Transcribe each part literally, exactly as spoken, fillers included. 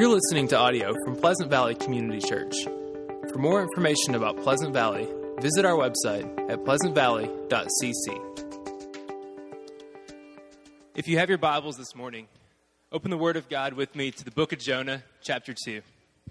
You're listening to audio from Pleasant Valley Community Church. For more information about Pleasant Valley, visit our website at pleasant valley dot c c. If you have your Bibles this morning, open the Word of God with me to the book of Jonah, chapter two.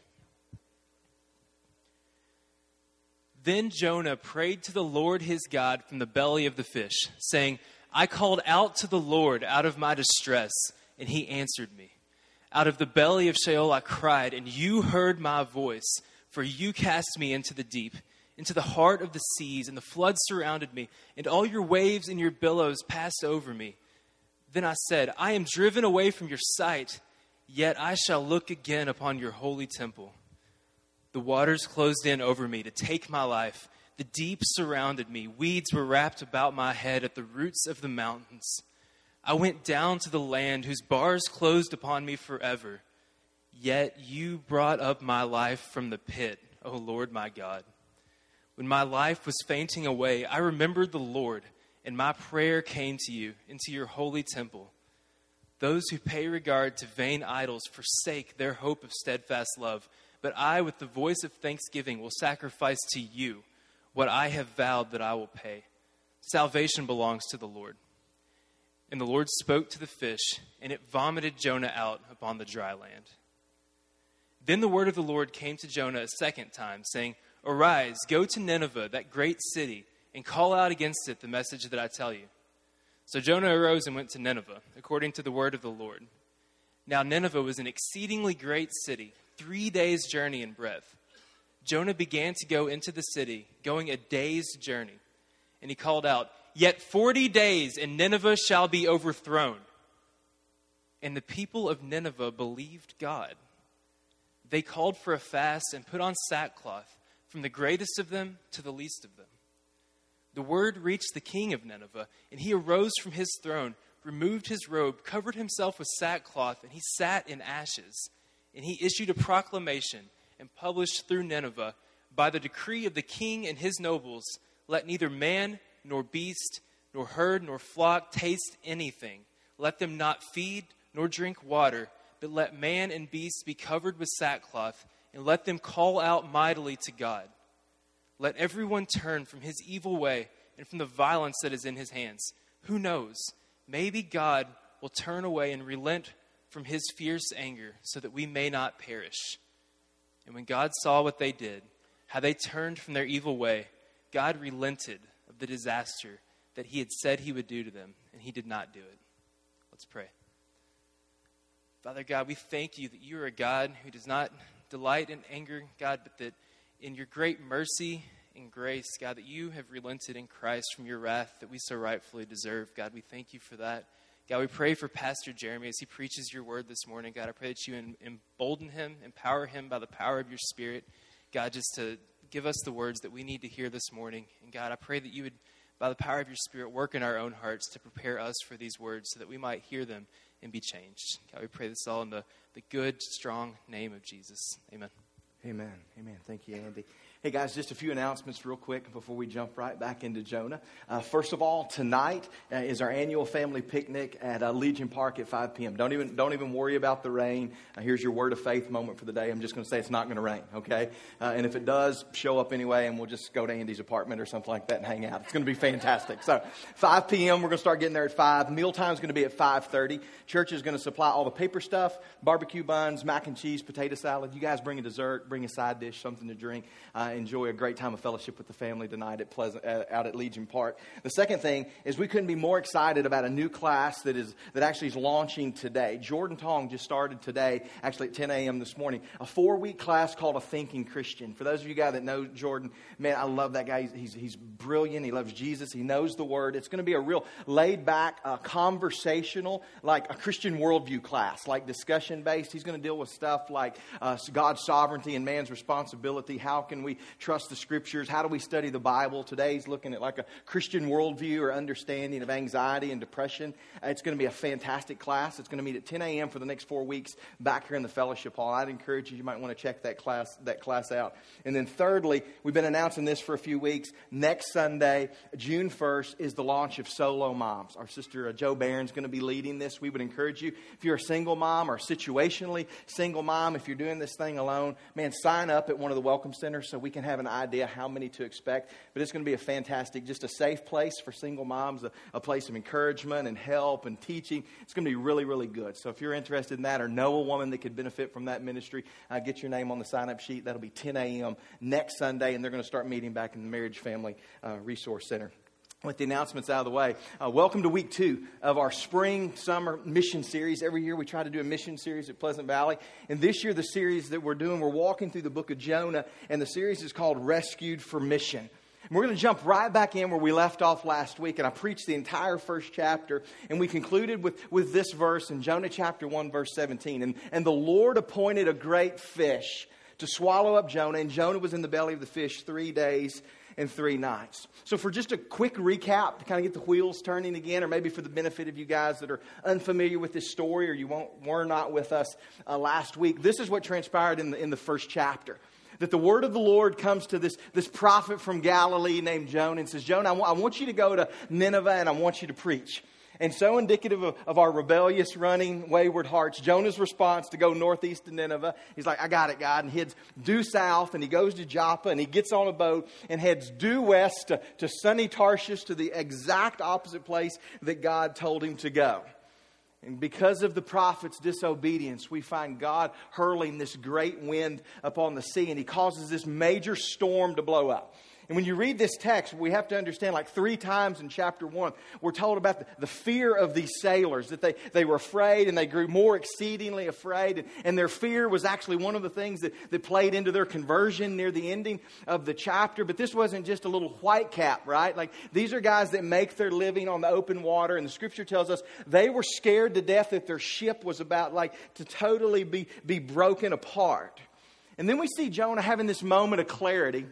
Then Jonah prayed to the Lord his God from the belly of the fish, saying, I called out to the Lord out of my distress, and he answered me. Out of the belly of Sheol I cried, and you heard my voice, for you cast me into the deep, into the heart of the seas, and the floods surrounded me, and all your waves and your billows passed over me. Then I said, I am driven away from your sight, yet I shall look again upon your holy temple. The waters closed in over me to take my life. The deep surrounded me. Weeds were wrapped about my head at the roots of the mountains. I went down to the land whose bars closed upon me forever. Yet you brought up my life from the pit, O Lord my God. When my life was fainting away, I remembered the Lord, and my prayer came to you into your holy temple. Those who pay regard to vain idols forsake their hope of steadfast love. But I, with the voice of thanksgiving, will sacrifice to you what I have vowed that I will pay. Salvation belongs to the Lord. And the Lord spoke to the fish, and it vomited Jonah out upon the dry land. Then the word of the Lord came to Jonah a second time, saying, Arise, go to Nineveh, that great city, and call out against it the message that I tell you. So Jonah arose and went to Nineveh, according to the word of the Lord. Now Nineveh was an exceedingly great city, three days' journey in breadth. Jonah began to go into the city, going a day's journey. And he called out, Yet forty days, and Nineveh shall be overthrown. And the people of Nineveh believed God. They called for a fast and put on sackcloth, from the greatest of them to the least of them. The word reached the king of Nineveh, and he arose from his throne, removed his robe, covered himself with sackcloth, and he sat in ashes. And he issued a proclamation and published through Nineveh, by the decree of the king and his nobles, let neither man nor beast, nor herd, nor flock taste anything. Let them not feed, nor drink water, but let man and beast be covered with sackcloth, and let them call out mightily to God. Let everyone turn from his evil way and from the violence that is in his hands. Who knows? Maybe God will turn away and relent from his fierce anger, so that we may not perish. And when God saw what they did, how they turned from their evil way, God relented of the disaster that he had said he would do to them, and he did not do it. Let's pray. Father God, we thank you that you are a God who does not delight in anger, God, but that in your great mercy and grace, God, that you have relented in Christ from your wrath that we so rightfully deserve. God, we thank you for that. God, we pray for Pastor Jeremy as he preaches your word this morning. God, I pray that you embolden him, empower him by the power of your Spirit. God, just to give us the words that we need to hear this morning. And God, I pray that you would, by the power of your Spirit, work in our own hearts to prepare us for these words so that we might hear them and be changed. God, we pray this all in the, the good, strong name of Jesus. Amen. Amen. Amen. Thank you, Andy. Hey, guys, just a few announcements real quick before we jump right back into Jonah. Uh, first of all, tonight uh, is our annual family picnic at uh, Legion Park at five p.m. Don't even don't even worry about the rain. Uh, here's your word of faith moment for the day. I'm just going to say it's not going to rain, okay? Uh, and if it does, show up anyway, and we'll just go to Andy's apartment or something like that and hang out. It's going to be fantastic. So five p.m., we're going to start getting there at five. Mealtime is going to be at five thirty. Church is going to supply all the paper stuff, barbecue buns, mac and cheese, potato salad. You guys bring a dessert, bring a side dish, something to drink. Uh, enjoy a great time of fellowship with the family tonight at Pleasant, uh, out at Legion Park. The second thing is we couldn't be more excited about a new class that is that actually is launching today. Jordan Tong just started today, actually at ten a.m. this morning, a four-week class called A Thinking Christian. For those of you guys that know Jordan, man, I love that guy. He's, he's, he's brilliant. He loves Jesus. He knows the Word. It's going to be a real laid-back, uh, conversational, like a Christian worldview class, like discussion-based. He's going to deal with stuff like uh, God's sovereignty and man's responsibility. How can we trust the Scriptures? How do we study the Bible? Today's looking at like a Christian worldview or understanding of anxiety and depression. Uh, it's going to be a fantastic class. It's going to meet at ten a.m. for the next four weeks back here in the fellowship hall. I'd encourage you, you might want to check that class, that class out. And then thirdly, we've been announcing this for a few weeks. Next Sunday, June first, is the launch of Solo Moms. Our sister uh, Jo Barron's going to be leading this. We would encourage you, if you're a single mom or situationally single mom, if you're doing this thing alone, man, sign up at one of the welcome centers so we can have an idea how many to expect. But it's going to be a fantastic, just a safe place for single moms, a, a place of encouragement and help and teaching. It's going to be really, really good. So if you're interested in that or know a woman that could benefit from that ministry, uh, get your name on the sign-up sheet. That'll be ten a.m. next Sunday, and they're going to start meeting back in the Marriage Family uh, Resource Center. With the announcements out of the way, uh, welcome to week two of our spring summer mission series. Every year we try to do a mission series at Pleasant Valley. And this year the series that we're doing, we're walking through the book of Jonah. And the series is called Rescued for Mission. And we're going to jump right back in where we left off last week. And I preached the entire first chapter. And we concluded with, with this verse in Jonah chapter one, verse seventeen. And, and the Lord appointed a great fish to swallow up Jonah. And Jonah was in the belly of the fish three days and three nights. So for just a quick recap to kind of get the wheels turning again, or maybe for the benefit of you guys that are unfamiliar with this story or you won't, were not with us uh, last week, this is what transpired in the, in the first chapter. That the word of the Lord comes to this, this prophet from Galilee named Jonah and says, Jonah, I, w- I want you to go to Nineveh and I want you to preach. And so indicative of, of our rebellious, running, wayward hearts, Jonah's response to go northeast to Nineveh, he's like, I got it, God, and heads due south, and he goes to Joppa, and he gets on a boat and heads due west to, to sunny Tarshish, to the exact opposite place that God told him to go. And because of the prophet's disobedience, we find God hurling this great wind upon the sea, and he causes this major storm to blow up. And when you read this text, we have to understand like three times in chapter one, we're told about the, the fear of these sailors, that they, they were afraid and they grew more exceedingly afraid. And, and their fear was actually one of the things that, that played into their conversion near the ending of the chapter. But this wasn't just a little white cap, right? Like these are guys that make their living on the open water. And the scripture tells us they were scared to death that their ship was about like to totally be, be broken apart. And then we see Jonah having this moment of clarity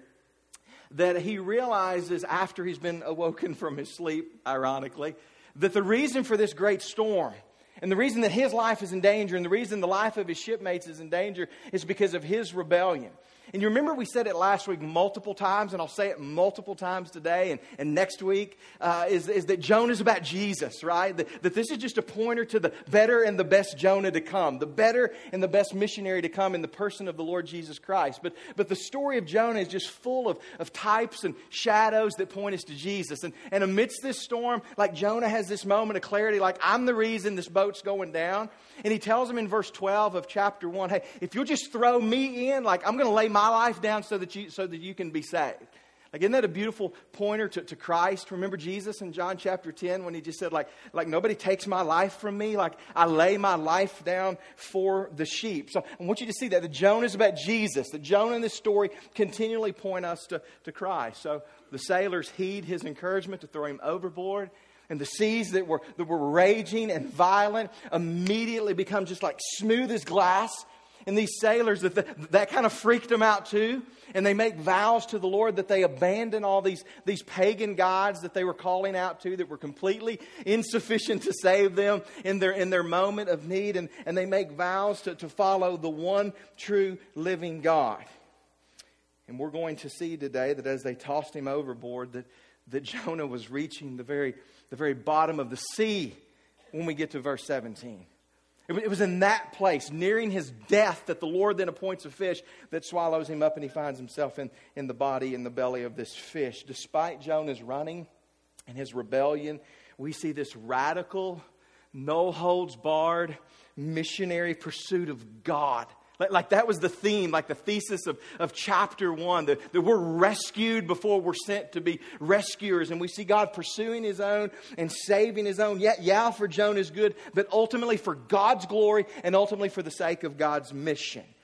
that he realizes after he's been awoken from his sleep, ironically, that the reason for this great storm and the reason that his life is in danger and the reason the life of his shipmates is in danger is because of his rebellion. And you remember we said it last week multiple times, and I'll say it multiple times today and, and next week, uh, is, is that Jonah's about Jesus, right? That, that this is just a pointer to the better and the best Jonah to come, the better and the best missionary to come in the person of the Lord Jesus Christ. But, but the story of Jonah is just full of, of types and shadows that point us to Jesus. And, and amidst this storm, like Jonah has this moment of clarity, like I'm the reason this boat's going down. And he tells him in verse twelve of chapter one, hey, if you'll just throw me in, like I'm going to lay my life down so that you so that you can be saved. Like, isn't that a beautiful pointer to, to Christ? Remember Jesus in John chapter ten when he just said, like, like nobody takes my life from me. Like, I lay my life down for the sheep. So I want you to see that. The Jonah is about Jesus. The Jonah in this story continually point us to, to Christ. So the sailors heed his encouragement to throw him overboard. And the seas that were, that were raging and violent immediately become just like smooth as glass. And these sailors, that, the, that kind of freaked them out too. And they make vows to the Lord that they abandon all these, these pagan gods that they were calling out to that were completely insufficient to save them in their, in their moment of need. And, and they make vows to, to follow the one true living God. And we're going to see today that as they tossed him overboard, that, that Jonah was reaching the very, the very bottom of the sea when we get to verse seventeen. It was in that place, nearing his death, that the Lord then appoints a fish that swallows him up, and he finds himself in, in the body, in the belly of this fish. Despite Jonah's running and his rebellion, we see this radical, no-holds-barred, missionary pursuit of God. Like, like that was the theme, like the thesis of, of chapter one, that, that we're rescued before we're sent to be rescuers. And we see God pursuing his own and saving his own. Yeah, yeah, for Jonah's good, but ultimately for God's glory and ultimately for the sake of God's mission.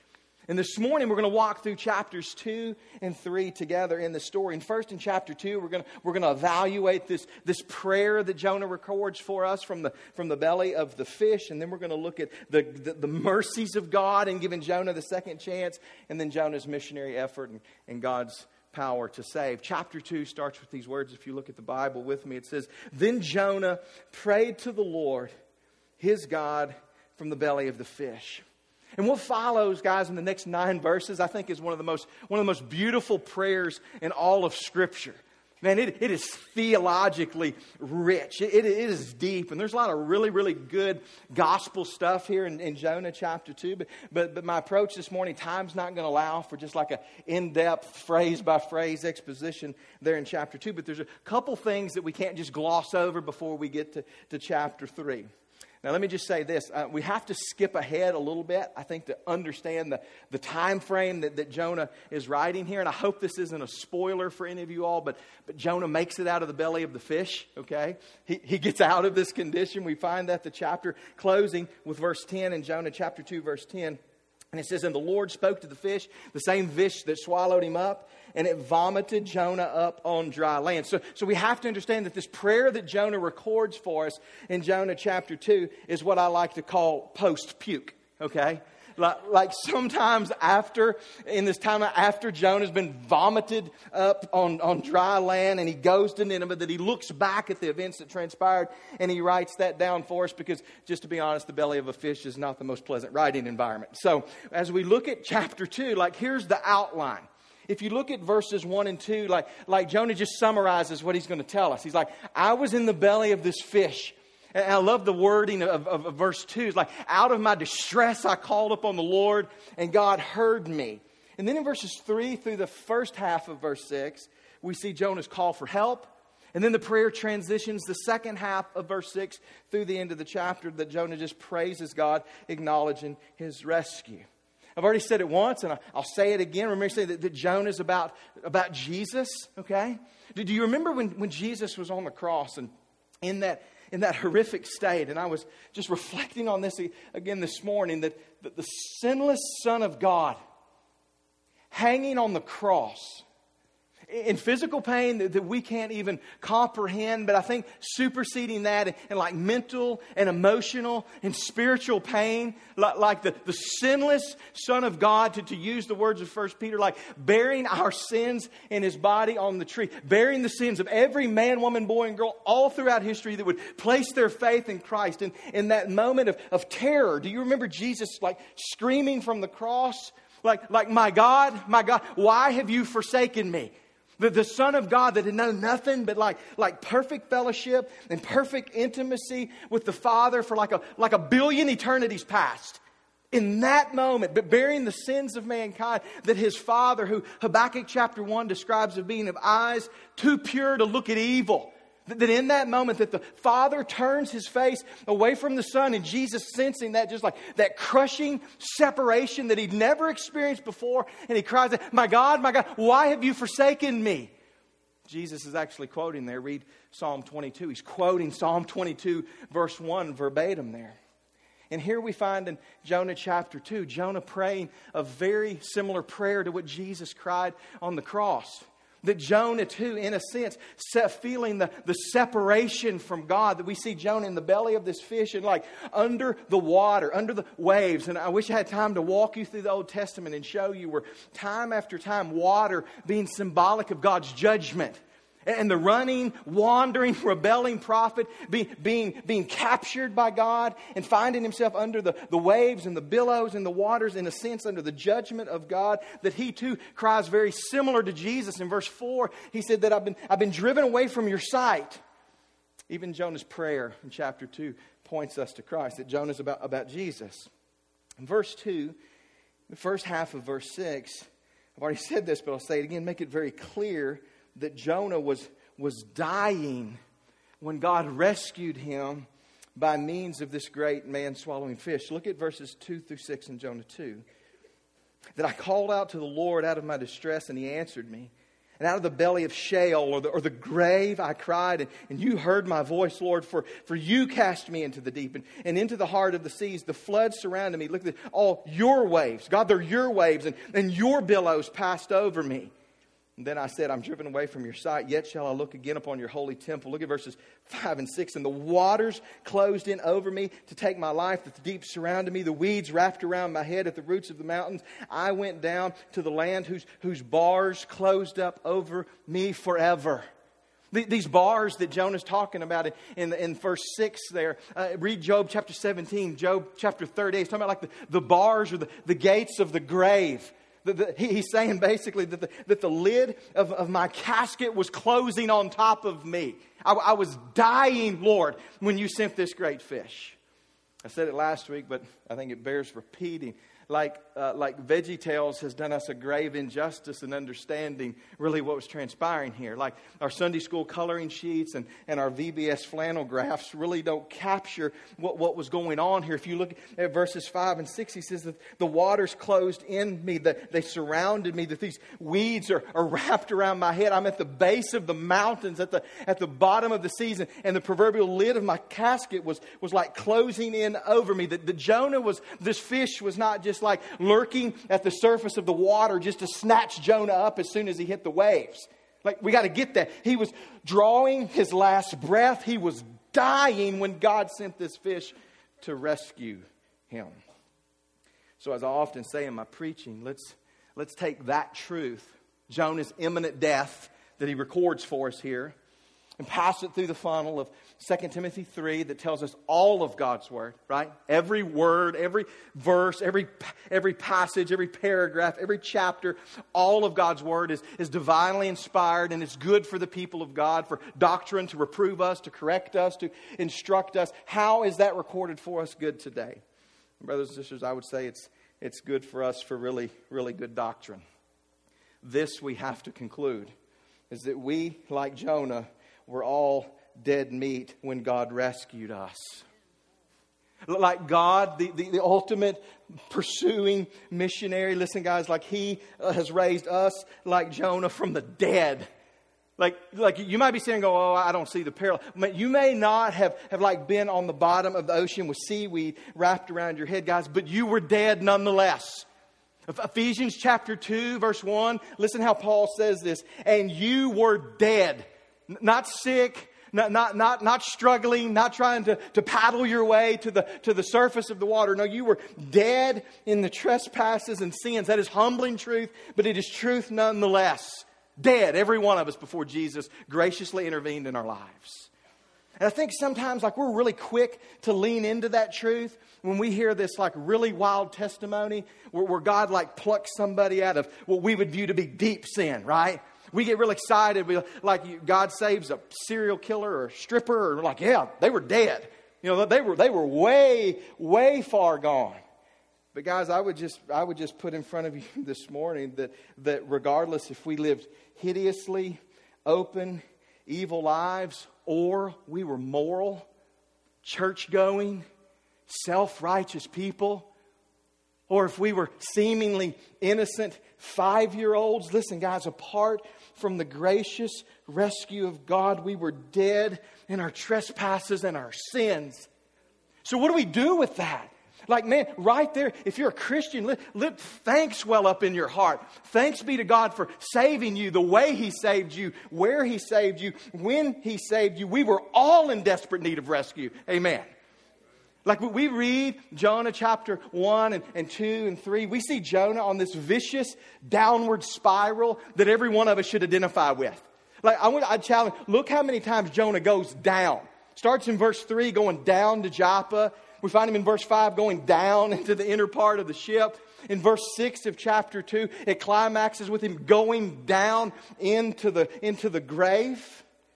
And this morning we're going to walk through chapters two and three together in the story. And first in chapter two, we're going to, we're going to evaluate this, this prayer that Jonah records for us from the, from the belly of the fish. And then we're going to look at the, the, the mercies of God in giving Jonah the second chance. And then Jonah's missionary effort and, and God's power to save. Chapter two starts with these words. If you look at the Bible with me, it says, "Then Jonah prayed to the Lord, his God, from the belly of the fish." And what follows, guys, in the next nine verses, I think is one of the most one of the most beautiful prayers in all of Scripture. Man, it, it is theologically rich. It, it, it is deep. And there's a lot of really, really good gospel stuff here in, in Jonah chapter two. But, but, but my approach this morning, time's not going to allow for just like an in-depth, phrase-by-phrase exposition there in chapter two. But there's a couple things that we can't just gloss over before we get to, to chapter three. Now, let me just say this. Uh, we have to skip ahead a little bit, I think, to understand the, the time frame that, that Jonah is writing here. And I hope this isn't a spoiler for any of you all, but, but Jonah makes it out of the belly of the fish, okay? He, he gets out of this condition. We find that the chapter closing with verse ten in Jonah chapter two, verse ten. And it says, "And the Lord spoke to the fish, the same fish that swallowed him up, and it vomited Jonah up on dry land." So, so we have to understand that this prayer that Jonah records for us in Jonah chapter two is what I like to call post-puke, okay? Like, like sometimes after, in this time after Jonah's been vomited up on, on dry land and he goes to Nineveh, that he looks back at the events that transpired and he writes that down for us because, just to be honest, the belly of a fish is not the most pleasant writing environment. So as we look at chapter two, like here's the outline. If you look at verses one and two, like, like Jonah just summarizes what he's going to tell us. He's like, "I was in the belly of this fish." And I love the wording of, of, of verse two. It's like, "Out of my distress I called upon the Lord, and God heard me." And then in verses three through the first half of verse six, we see Jonah's call for help. And then the prayer transitions the second half of verse six through the end of the chapter that Jonah just praises God, acknowledging his rescue. I've already said it once, and I'll say it again. Remember saying that, that Jonah is about, about Jesus, okay? Do you remember when, when Jesus was on the cross and in that in that horrific state? And I was just reflecting on this again this morning, that, that the sinless Son of God hanging on the cross in physical pain that, that we can't even comprehend, but I think superseding that in, in like mental and emotional and spiritual pain, like, like the, the sinless Son of God, to, to use the words of First Peter, like bearing our sins in his body on the tree, bearing the sins of every man, woman, boy, and girl all throughout history that would place their faith in Christ. And in that moment of, of terror, do you remember Jesus like screaming from the cross? Like, like, "My God, my God, why have you forsaken me?" The, the Son of God that had known nothing but like, like perfect fellowship and perfect intimacy with the Father for like a, like a billion eternities past. In that moment, but bearing the sins of mankind, that his Father, who Habakkuk chapter one describes as being of eyes too pure to look at evil, that in that moment that the Father turns his face away from the Son, and Jesus, sensing that, just like that crushing separation that he'd never experienced before, and he cries out, "My God, my God, why have you forsaken me?" Jesus is actually quoting there. Read Psalm twenty-two. He's quoting Psalm twenty-two verse one verbatim there. And here we find in Jonah chapter two, Jonah praying a very similar prayer to what Jesus cried on the cross. That Jonah too, in a sense, feeling the, the separation from God. That we see Jonah in the belly of this fish and like under the water, under the waves. And I wish I had time to walk you through the Old Testament and show you where time after time, water being symbolic of God's judgment. And the running, wandering, rebelling prophet be, being, being captured by God and finding himself under the, the waves and the billows and the waters, in a sense, under the judgment of God, that he too cries very similar to Jesus. In verse four, he said that I've been, I've been driven away from your sight. Even Jonah's prayer in chapter two points us to Christ, that Jonah's about, about Jesus. In verse two, the first half of verse six, I've already said this, but I'll say it again, make it very clear that Jonah was, was dying when God rescued him by means of this great man-swallowing fish. Look at verses two through six in Jonah two. "That I called out to the Lord out of my distress, and he answered me. And out of the belly of Sheol, or the, or the grave, I cried, and, and you heard my voice, Lord, for, for you cast me into the deep and, and into the heart of the seas. The floods surrounded me. Look at this, all your waves. God, they're your waves, and, and your billows passed over me. And then I said, I'm driven away from your sight, yet shall I look again upon your holy temple. Look at verses five and six. And the waters closed in over me to take my life. The deep surrounded me. The weeds wrapped around my head at the roots of the mountains. I went down to the land whose, whose bars closed up over me forever. These bars that Jonah's talking about in, in verse six there. Uh, read Job chapter seventeen, Job chapter thirty-eight. He's talking about like the, the bars or the, the gates of the grave. The, the, he, he's saying basically that the, that the lid of, of my casket was closing on top of me. I, I was dying, Lord, when you sent this great fish. I said it last week, but I think it bears repeating. Like uh, like VeggieTales has done us a grave injustice in understanding really what was transpiring here. Like our Sunday school coloring sheets and, and our V B S flannel graphs really don't capture what, what was going on here. If you look at verses five and six, he says that the waters closed in me, that they surrounded me, that these weeds are, are wrapped around my head. I'm at the base of the mountains, at the at the bottom of the seas, and the proverbial lid of my casket was, was like closing in over me. That the Jonah was, this fish was not just like lurking at the surface of the water just to snatch Jonah up as soon as he hit the waves. Like, we got to get that. He was drawing his last breath. He was dying when God sent this fish to rescue him. So as I often say in my preaching, let's let's take that truth, Jonah's imminent death that he records for us here, and pass it through the funnel of Second Timothy three that tells us all of God's Word, right? Every word, every verse, every every passage, every paragraph, every chapter, all of God's Word is, is divinely inspired, and it's good for the people of God, for doctrine, to reprove us, to correct us, to instruct us. How is that recorded for us good today? Brothers and sisters, I would say it's it's good for us for really, really good doctrine. This we have to conclude, is that we, like Jonah, were all dead meat when God rescued us. Like God, the, the, the ultimate pursuing missionary. Listen, guys, like He has raised us like Jonah from the dead. Like, like you might be saying, "Go, oh, I don't see the parallel." You may not have, have like been on the bottom of the ocean with seaweed wrapped around your head, guys, but you were dead nonetheless. Ephesians chapter two, verse one. Listen how Paul says this. And you were dead. Not sick, not, not, not, not struggling, not trying to, to paddle your way to the, to the surface of the water. No, you were dead in the trespasses and sins. That is humbling truth, but it is truth nonetheless. Dead, every one of us, before Jesus graciously intervened in our lives. And I think sometimes like we're really quick to lean into that truth when we hear this like really wild testimony where, where God like plucks somebody out of what we would view to be deep sin, right? We get real excited. We, like God saves a serial killer or a stripper. Or we're like, yeah, they were dead. You know, they were they were way, way far gone. But guys, I would just I would just put in front of you this morning that, that regardless if we lived hideously open, evil lives, or we were moral, church-going, self-righteous people, or if we were seemingly innocent five-year-olds, listen, guys, apart from the gracious rescue of God, we were dead in our trespasses and our sins. So what do we do with that? Like, man, right there, if you're a Christian, let, let thanks well up in your heart. Thanks be to God for saving you the way He saved you, where He saved you, when He saved you. We were all in desperate need of rescue. Amen. Like we read Jonah chapter one and, and two and three, we see Jonah on this vicious downward spiral that every one of us should identify with. Like I want, I challenge, look how many times Jonah goes down. Starts in verse three, going down to Joppa. We find him in verse five going down into the inner part of the ship. In verse six of chapter two, it climaxes with him going down into the, into the grave.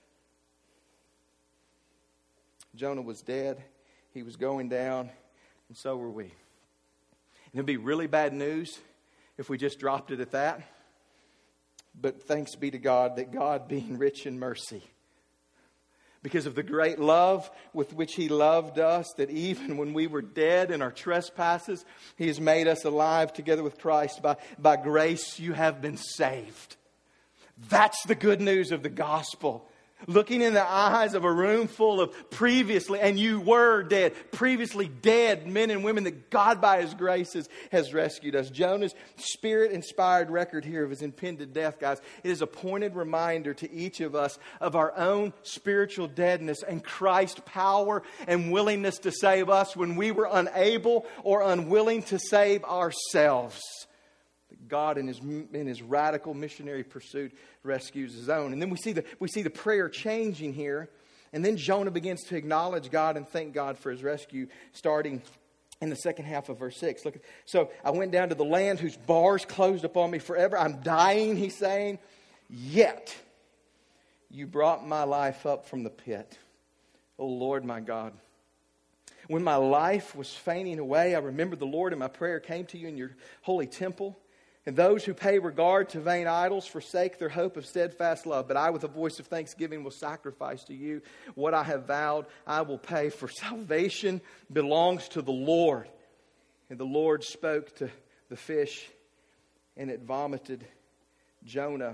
Jonah was dead. He was going down, and so were we. And it'd be really bad news if we just dropped it at that. But thanks be to God that God, being rich in mercy, because of the great love with which He loved us, that even when we were dead in our trespasses, He has made us alive together with Christ. By, by grace you have been saved. That's the good news of the gospel. Looking in the eyes of a room full of previously, and you were dead, previously dead men and women that God by His grace has, has rescued us. Jonah's Spirit-inspired record here of his impended death, guys, it is a pointed reminder to each of us of our own spiritual deadness and Christ's power and willingness to save us when we were unable or unwilling to save ourselves. God in his, in his radical missionary pursuit rescues His own. And then we see the, we see the prayer changing here. And then Jonah begins to acknowledge God and thank God for His rescue, starting in the second half of verse six. Look, so I went down to the land whose bars closed upon me forever. I'm dying, he's saying. Yet you brought my life up from the pit. O Lord my God. When my life was fainting away, I remembered the Lord, and my prayer came to you in your holy temple. And those who pay regard to vain idols forsake their hope of steadfast love. But I, with a voice of thanksgiving, will sacrifice to you what I have vowed. I will pay, for salvation belongs to the Lord. And the Lord spoke to the fish, and it vomited Jonah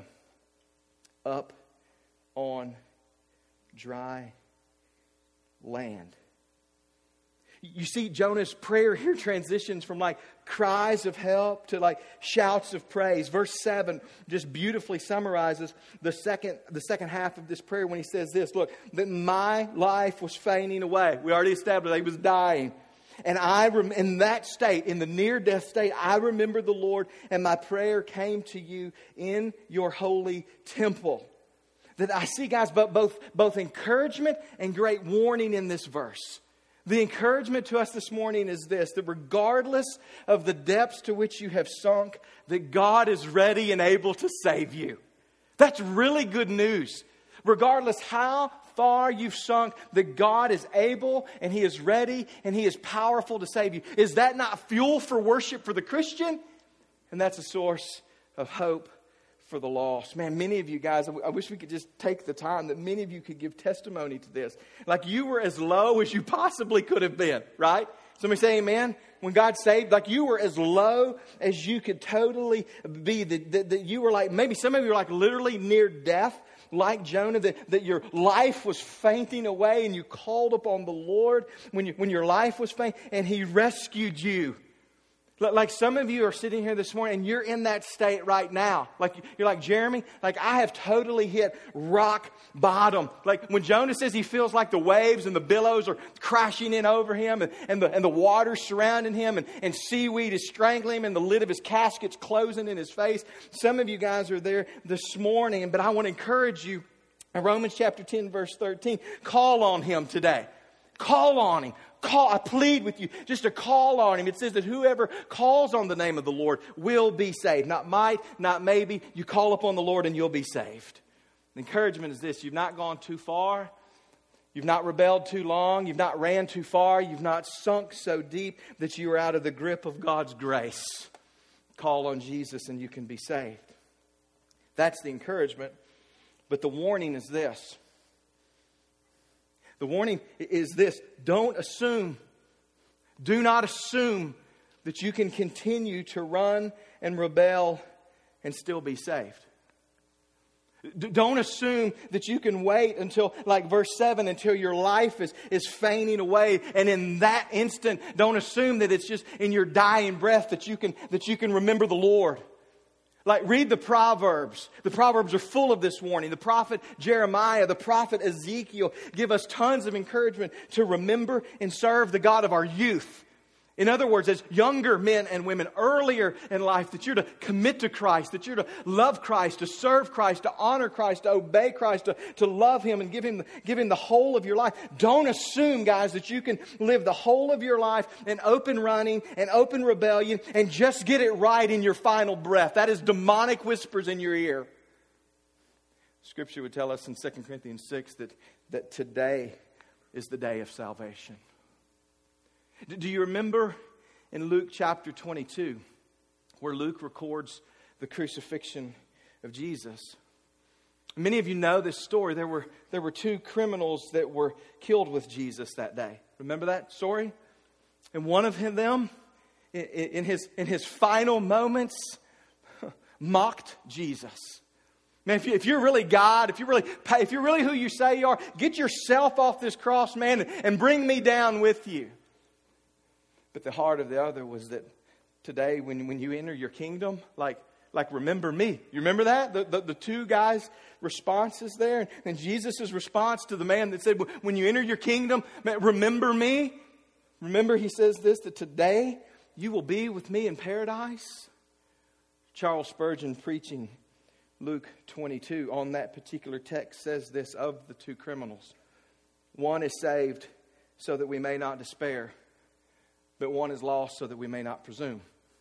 up on dry land. You see, Jonah's prayer here transitions from like cries of help to like shouts of praise. Verse seven just beautifully summarizes the second, the second half of this prayer when he says this. Look, that my life was fainting away. We already established that he was dying. And I, rem- in that state, in the near-death state, I remembered the Lord, and my prayer came to you in your holy temple. That I see, guys, but both, both encouragement and great warning in this verse. The encouragement to us this morning is this, that regardless of the depths to which you have sunk, that God is ready and able to save you. That's really good news. Regardless how far you've sunk, that God is able and He is ready and He is powerful to save you. Is that not fuel for worship for the Christian? And that's a source of hope for the lost. Man, many of you guys, I wish we could just take the time that many of you could give testimony to this. Like you were as low as you possibly could have been, right? Somebody say amen. When God saved, like you were as low as you could totally be. That, that, that you were like, maybe some of you were like literally near death, like Jonah, that, that your life was fainting away and you called upon the Lord when, you, when your life was faint and He rescued you. Like some of you are sitting here this morning and you're in that state right now. Like you're like, Jeremy, like I have totally hit rock bottom. Like when Jonah says he feels like the waves and the billows are crashing in over him and, and, the, and the water surrounding him and, and seaweed is strangling him and the lid of his casket's closing in his face. Some of you guys are there this morning, but I want to encourage you in Romans chapter ten, verse thirteen, call on Him today. Call on Him. Call, I plead with you just to call on Him. It says that whoever calls on the name of the Lord will be saved. Not might, not maybe. You call upon the Lord and you'll be saved. The encouragement is this. You've not gone too far. You've not rebelled too long. You've not ran too far. You've not sunk so deep that you are out of the grip of God's grace. Call on Jesus and you can be saved. That's the encouragement. But the warning is this. The warning is this. Don't assume, do not assume that you can continue to run and rebel and still be saved. D- don't assume that you can wait until, like verse seven, until your life is, is fainting away. And in that instant, don't assume that it's just in your dying breath that you can, that you can remember the Lord. Like read the Proverbs. The Proverbs are full of this warning. The prophet Jeremiah, the prophet Ezekiel give us tons of encouragement to remember and serve the God of our youth. In other words, as younger men and women earlier in life, that you're to commit to Christ, that you're to love Christ, to serve Christ, to honor Christ, to obey Christ, to, to love Him and give Him, give Him the whole of your life. Don't assume, guys, that you can live the whole of your life in open running and open rebellion and just get it right in your final breath. That is demonic whispers in your ear. Scripture would tell us in Second Corinthians six that, that today is the day of salvation. Do you remember in Luke chapter twenty-two where Luke records the crucifixion of Jesus? Many of you know this story. There were, there were two criminals that were killed with Jesus that day. Remember that story? And one of them, in his, in his final moments, mocked Jesus. Man, if, you, if you're really God, if you're really, if you're really who you say you are, get yourself off this cross, man, and, and bring me down with you. But the heart of the other was that today, when, when you enter your kingdom, like, like remember me. You remember that? The, the, the two guys' responses there. And Jesus' response to the man that said, when you enter your kingdom, man, remember me. Remember, he says this, that today you will be with me in paradise. Charles Spurgeon, preaching Luke twenty-two on that particular text, says this of the two criminals. One is saved so that we may not despair, but one is lost so that we may not presume.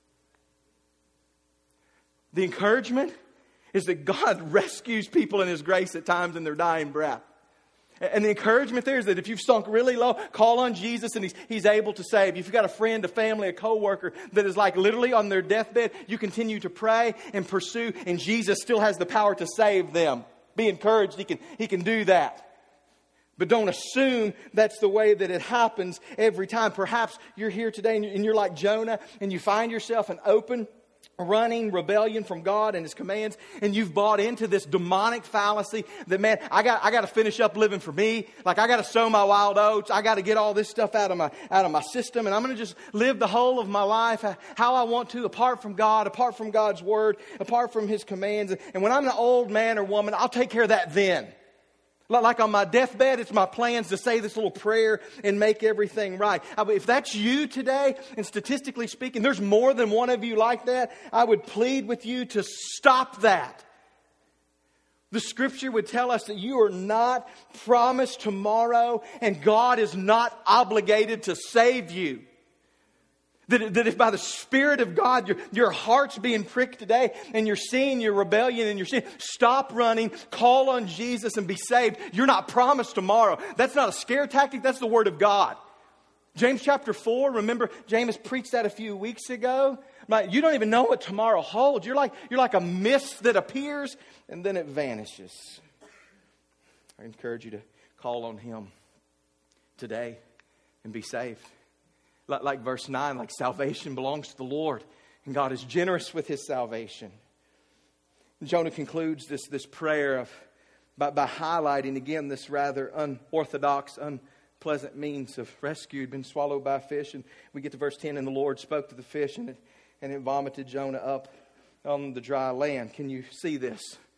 The encouragement is that God rescues people in His grace at times in their dying breath. And the encouragement there is that if you've sunk really low, call on Jesus and he's, he's able to save you. If you've got a friend, a family, a coworker that is like literally on their deathbed, you continue to pray and pursue, and Jesus still has the power to save them. Be encouraged. He can, he can do that. But don't assume that's the way that it happens every time. Perhaps you're here today and you're like Jonah and you find yourself an open, running rebellion from God and His commands, and you've bought into this demonic fallacy that, man, I got I got to finish up living for me. Like, I got to sow my wild oats. I got to get all this stuff out of my out of my system, and I'm going to just live the whole of my life how I want to, apart from God, apart from God's word, apart from His commands. And when I'm an old man or woman, I'll take care of that then. Like on my deathbed, it's my plans to say this little prayer and make everything right. If that's you today, and statistically speaking, there's more than one of you like that, I would plead with you to stop that. The Scripture would tell us that you are not promised tomorrow, and God is not obligated to save you. That, that if by the Spirit of God your, your heart's being pricked today and you're seeing your rebellion and your sin, stop running, call on Jesus and be saved. You're not promised tomorrow. That's not a scare tactic. That's the Word of God. James chapter four, remember James preached that a few weeks ago. Right? You don't even know what tomorrow holds. You're like, you're like a mist that appears and then it vanishes. I encourage you to call on Him today and be saved. Like, like verse nine, like salvation belongs to the Lord. And God is generous with His salvation. And Jonah concludes this, this prayer of, by, by highlighting again this rather unorthodox, unpleasant means of rescue. He'd been swallowed by a fish. And we get to verse ten, and the Lord spoke to the fish, and it, and it vomited Jonah up on the dry land. Can you see this?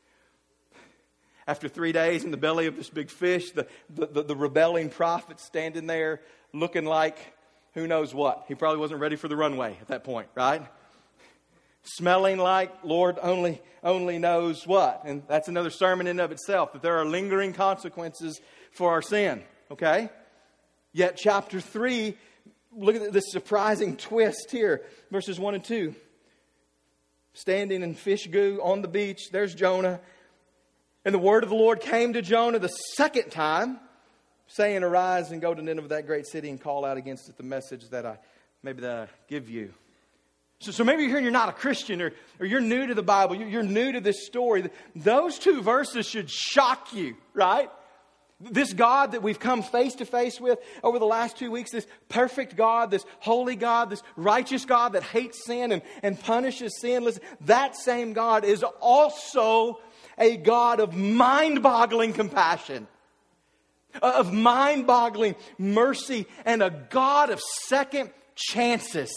After three days in the belly of this big fish, the, the, the, the rebelling prophet standing there looking like who knows what. He probably wasn't ready for the runway at that point, right? Smelling like Lord only, only knows what. And that's another sermon in and of itself, that there are lingering consequences for our sin, okay? Yet chapter three, look at this surprising twist here. Verses one and two. Standing in fish goo on the beach, there's Jonah. And the word of the Lord came to Jonah the second time, saying, arise and go to Nineveh, that great city, and call out against it the message that I maybe that I give you. So, so maybe you're here and you're not a Christian, or, or you're new to the Bible, you're, you're new to this story. Those two verses should shock you, right? This God that we've come face to face with over the last two weeks, this perfect God, this holy God, this righteous God that hates sin and, and punishes sin. Listen, that same God is also a God of mind-boggling compassion, of mind-boggling mercy, and a God of second chances.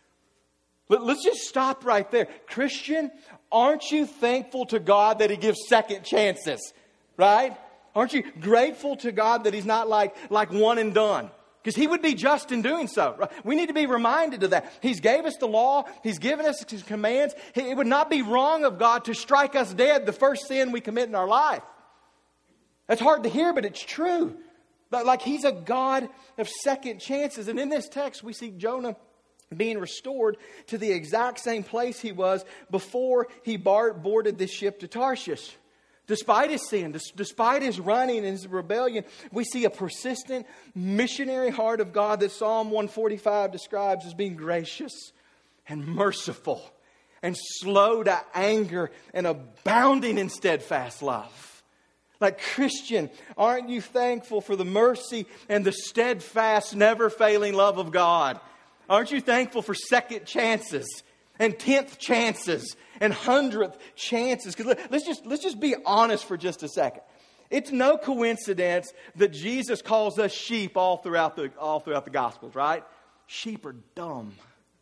Let's just stop right there. Christian, aren't you thankful to God that He gives second chances? Right? Aren't you grateful to God that He's not like, like one and done? Because He would be just in doing so. Right? We need to be reminded of that. He's gave us the law. He's given us His commands. It would not be wrong of God to strike us dead the first sin we commit in our life. That's hard to hear, but it's true. Like He's a God of second chances. And in this text, we see Jonah being restored to the exact same place he was before he bar- boarded this ship to Tarshish. Despite his sin, despite his running and his rebellion, we see a persistent missionary heart of God that Psalm one forty-five describes as being gracious and merciful and slow to anger and abounding in steadfast love. Like, Christian, aren't you thankful for the mercy and the steadfast, never-failing love of God? Aren't you thankful for second chances? and tenth chances and hundredth chances. Because let's just, let's just be honest for just a second. It's no coincidence that Jesus calls us sheep all throughout the, all throughout the Gospels, right? Sheep are dumb.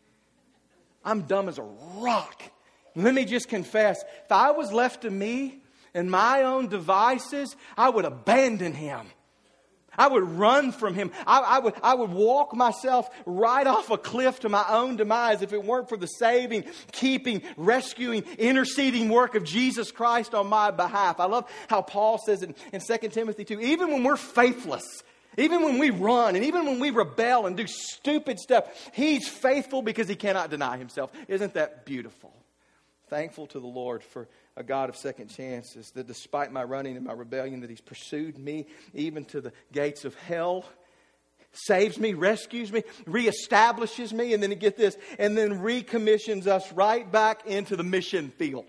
I'm dumb as a rock. Let me just confess, if I was left to me and my own devices, I would abandon him. I would run from him. I, I would, I would walk myself right off a cliff to my own demise if it weren't for the saving, keeping, rescuing, interceding work of Jesus Christ on my behalf. I love how Paul says it in Second Timothy two. Even when we're faithless, even when we run, and even when we rebel and do stupid stuff, he's faithful because he cannot deny himself. Isn't that beautiful? Thankful to the Lord for a God of second chances, that despite my running and my rebellion, that he's pursued me even to the gates of hell, saves me, rescues me, reestablishes me, and then get this, and then recommissions us right back into the mission field.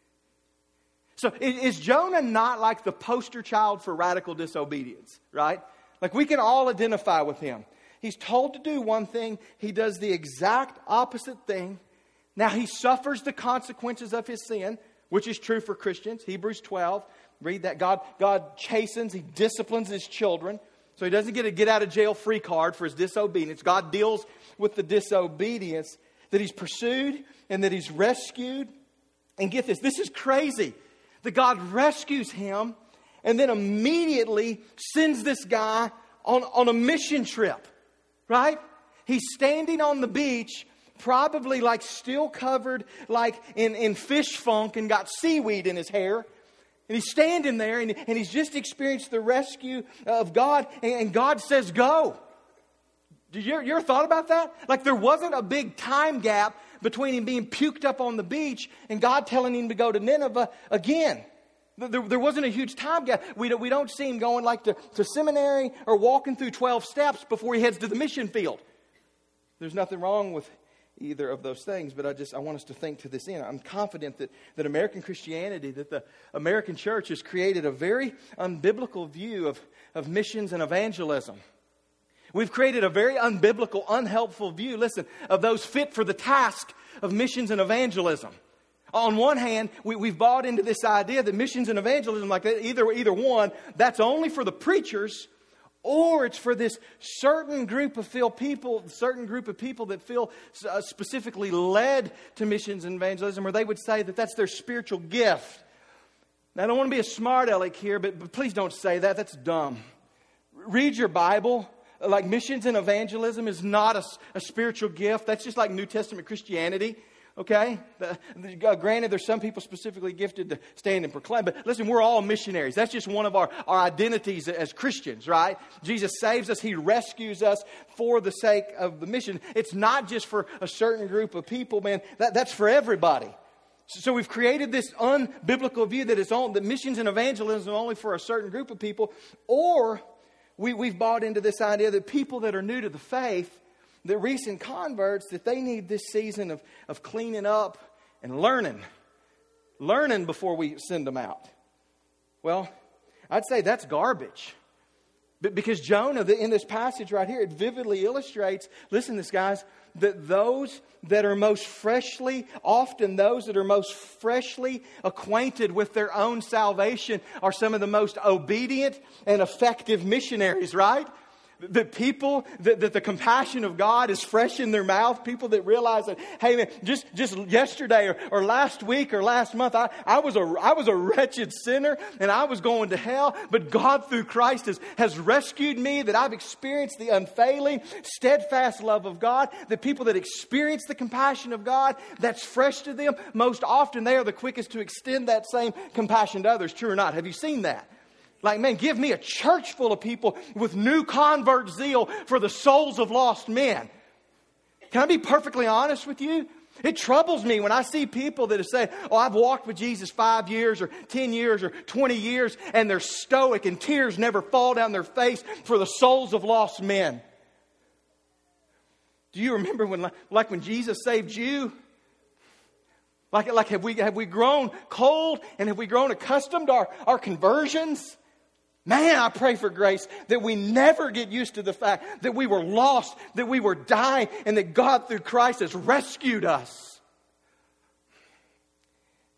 So is Jonah not like the poster child for radical disobedience, right? Like we can all identify with him. He's told to do one thing, he does the exact opposite thing. Now he suffers the consequences of his sin, which is true for Christians. Hebrews twelve, read that. God, God chastens, he disciplines his children. So he doesn't get a get out of jail free card for his disobedience. God deals with the disobedience, that he's pursued and that he's rescued. And get this, this is crazy. That God rescues him and then immediately sends this guy on, on a mission trip. Right? He's standing on the beach, probably like still covered like in, in fish funk and got seaweed in his hair. And he's standing there and, and he's just experienced the rescue of God. And, and God says, go. Did you, you ever thought about that? Like there wasn't a big time gap between him being puked up on the beach and God telling him to go to Nineveh again. There, there wasn't a huge time gap. We don't, we don't see him going like to, to seminary or walking through twelve steps before he heads to the mission field. There's nothing wrong with either of those things, but I just I want us to think to this end. I'm confident that, that American Christianity, that the American church has created a very unbiblical view of, of missions and evangelism. We've created a very unbiblical, unhelpful view, listen, of those fit for the task of missions and evangelism. On one hand, we, we've bought into this idea that missions and evangelism, like that, either, either one, that's only for the preachers, or it's for this certain group of feel people, certain group of people that feel uh, specifically led to missions and evangelism, or they would say that that's their spiritual gift. Now, I don't want to be a smart aleck here, but, but please don't say that. That's dumb. Read your Bible. Like missions and evangelism is not a, a spiritual gift. That's just like New Testament Christianity. Okay? The, the, uh, granted, there's some people specifically gifted to stand and proclaim. But listen, we're all missionaries. That's just one of our, our identities as Christians, right? Jesus saves us. He rescues us for the sake of the mission. It's not just for a certain group of people, man. That, that's for everybody. So, so we've created this unbiblical view that it's on, that missions and evangelism are only for a certain group of people. Or we, we've bought into this idea that people that are new to the faith, the recent converts, that they need this season of, of cleaning up and learning. Learning before we send them out. Well, I'd say that's garbage. But because Jonah, in this passage right here, it vividly illustrates, listen to this, guys, that those that are most freshly, often those that are most freshly acquainted with their own salvation are some of the most obedient and effective missionaries, right? That people, that, that the compassion of God is fresh in their mouth. People that realize that, hey man, just, just yesterday or, or last week or last month, I, I was a I was a wretched sinner and I was going to hell. But God through Christ has, has rescued me, that I've experienced the unfailing, steadfast love of God. The people that experience the compassion of God, that's fresh to them. Most often they are the quickest to extend that same compassion to others. True or not? Have you seen that? Like, man, give me a church full of people with new convert zeal for the souls of lost men. Can I be perfectly honest with you? It troubles me when I see people that have said, oh, I've walked with Jesus five years or ten years or twenty years, and they're stoic and tears never fall down their face for the souls of lost men. Do you remember when, like when Jesus saved you? Like, like have we have we grown cold and have we grown accustomed to our, our conversions? Man, I pray for grace that we never get used to the fact that we were lost, that we were dying, and that God through Christ has rescued us.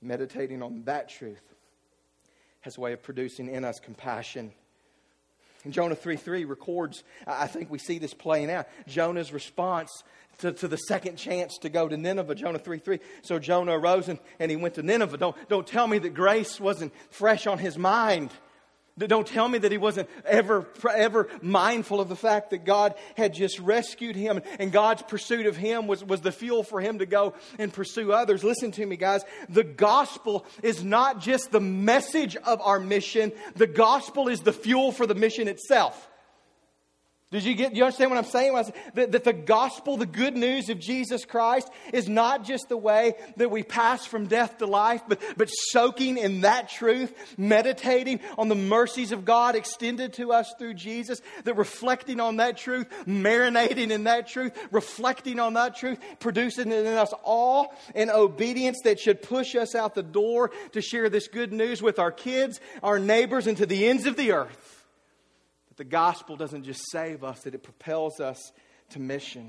Meditating on that truth has a way of producing in us compassion. And Jonah three three records, I think we see this playing out, Jonah's response to, to the second chance to go to Nineveh, Jonah three three. So Jonah arose and, and he went to Nineveh. Don't, don't tell me that grace wasn't fresh on his mind. Don't tell me that he wasn't ever, ever mindful of the fact that God had just rescued him, and God's pursuit of him was, was the fuel for him to go and pursue others. Listen to me, guys. The gospel is not just the message of our mission. The gospel is the fuel for the mission itself. Did you get? You understand what I'm saying? That, that the gospel, the good news of Jesus Christ, is not just the way that we pass from death to life, but, but soaking in that truth, meditating on the mercies of God extended to us through Jesus, that reflecting on that truth, marinating in that truth, reflecting on that truth, producing in us awe and obedience that should push us out the door to share this good news with our kids, our neighbors, and to the ends of the earth. The gospel doesn't just save us, that it propels us to mission.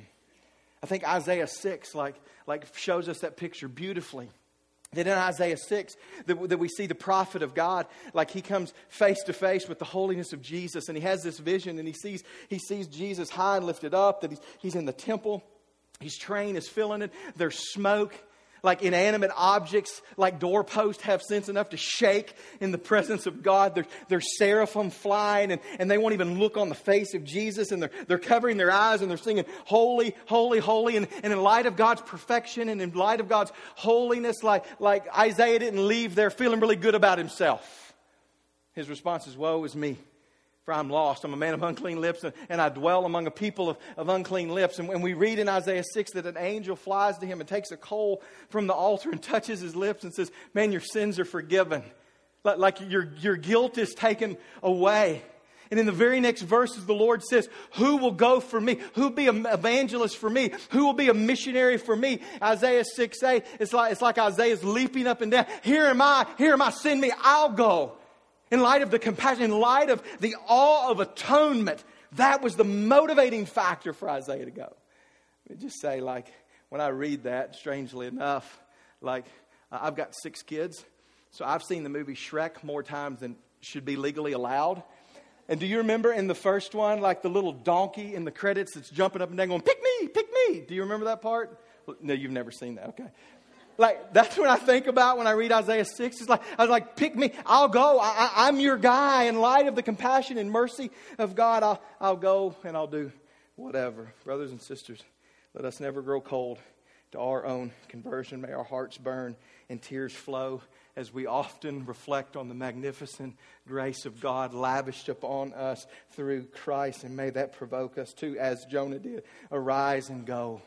I think Isaiah six like, like shows us that picture beautifully. That in Isaiah six, that, that we see the prophet of God, like he comes face to face with the holiness of Jesus, and he has this vision, and he sees he sees Jesus high and lifted up, that he's, he's in the temple, his train is filling it, there's smoke. Like inanimate objects, like doorposts, have sense enough to shake in the presence of God. There's, there's seraphim flying, and, and they won't even look on the face of Jesus. And they're, they're covering their eyes, and they're singing, holy, holy, holy. And, and in light of God's perfection and in light of God's holiness, like, like Isaiah didn't leave there feeling really good about himself. His response is, woe is me. For I'm lost. I'm a man of unclean lips, and, and I dwell among a people of, of unclean lips. And when we read in Isaiah six that an angel flies to him and takes a coal from the altar and touches his lips and says, man, your sins are forgiven. Like, like your, your guilt is taken away. And in the very next verses, the Lord says, who will go for me? Who will be an evangelist for me? Who will be a missionary for me? Isaiah six eight, it's like, it's like Isaiah's leaping up and down. Here am I, here am I, send me, I'll go. In light of the compassion, in light of the awe of atonement, that was the motivating factor for Isaiah to go. Let me just say, like, when I read that, strangely enough, like, uh, I've got six kids, so I've seen the movie Shrek more times than should be legally allowed. And do you remember in the first one, like the little donkey in the credits that's jumping up and down going, pick me, pick me. Do you remember that part? Well, no, you've never seen that. Okay. Like, that's what I think about when I read Isaiah six. It's like, I was like, pick me. I'll go. I, I, I'm your guy. In light of the compassion and mercy of God, I'll, I'll go and I'll do whatever. Brothers and sisters, let us never grow cold to our own conversion. May our hearts burn and tears flow as we often reflect on the magnificent grace of God lavished upon us through Christ. And may that provoke us to, as Jonah did, arise and go.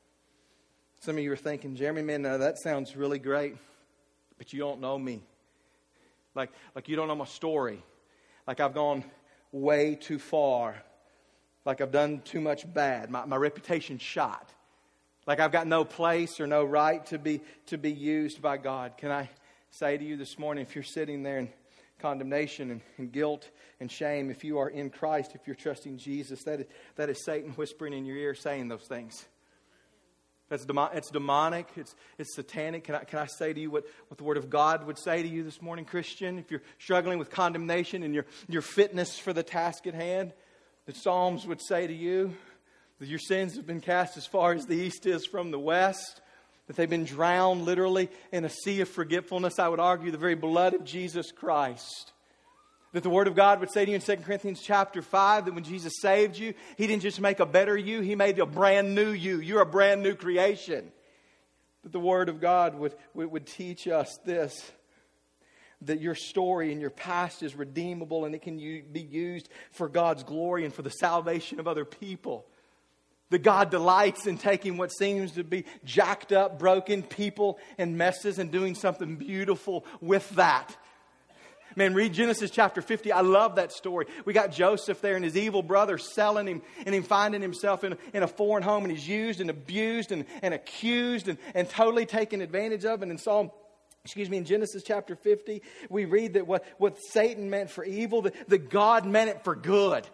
Some of you are thinking, Jeremy, man, no, that sounds really great, but you don't know me. Like, like you don't know my story. Like I've gone way too far. Like I've done too much bad. My, my reputation's shot. Like I've got no place or no right to be to be used by God. Can I say to you this morning, if you're sitting there in condemnation and, and guilt and shame, if you are in Christ, if you're trusting Jesus, that is, that is Satan whispering in your ear saying those things. That's demon, it's demonic. It's it's satanic. Can I can I say to you what, what the Word of God would say to you this morning, Christian? If you're struggling with condemnation and your your fitness for the task at hand, the Psalms would say to you that your sins have been cast as far as the east is from the west. That they've been drowned literally in a sea of forgetfulness. I would argue the very blood of Jesus Christ. That the Word of God would say to you in Second Corinthians chapter five that when Jesus saved you, He didn't just make a better you, He made a brand new you. You're a brand new creation. That the Word of God would, would, would teach us this. That your story and your past is redeemable and it can be used for God's glory and for the salvation of other people. That God delights in taking what seems to be jacked up, broken people and messes and doing something beautiful with that. Man, read Genesis chapter fifty. I love that story. We got Joseph there and his evil brother selling him and him finding himself in, in a foreign home, and he's used and abused and, and accused and, and totally taken advantage of. And in Psalm, excuse me, in Genesis chapter fifty, we read that what, what Satan meant for evil, that, that God meant it for good.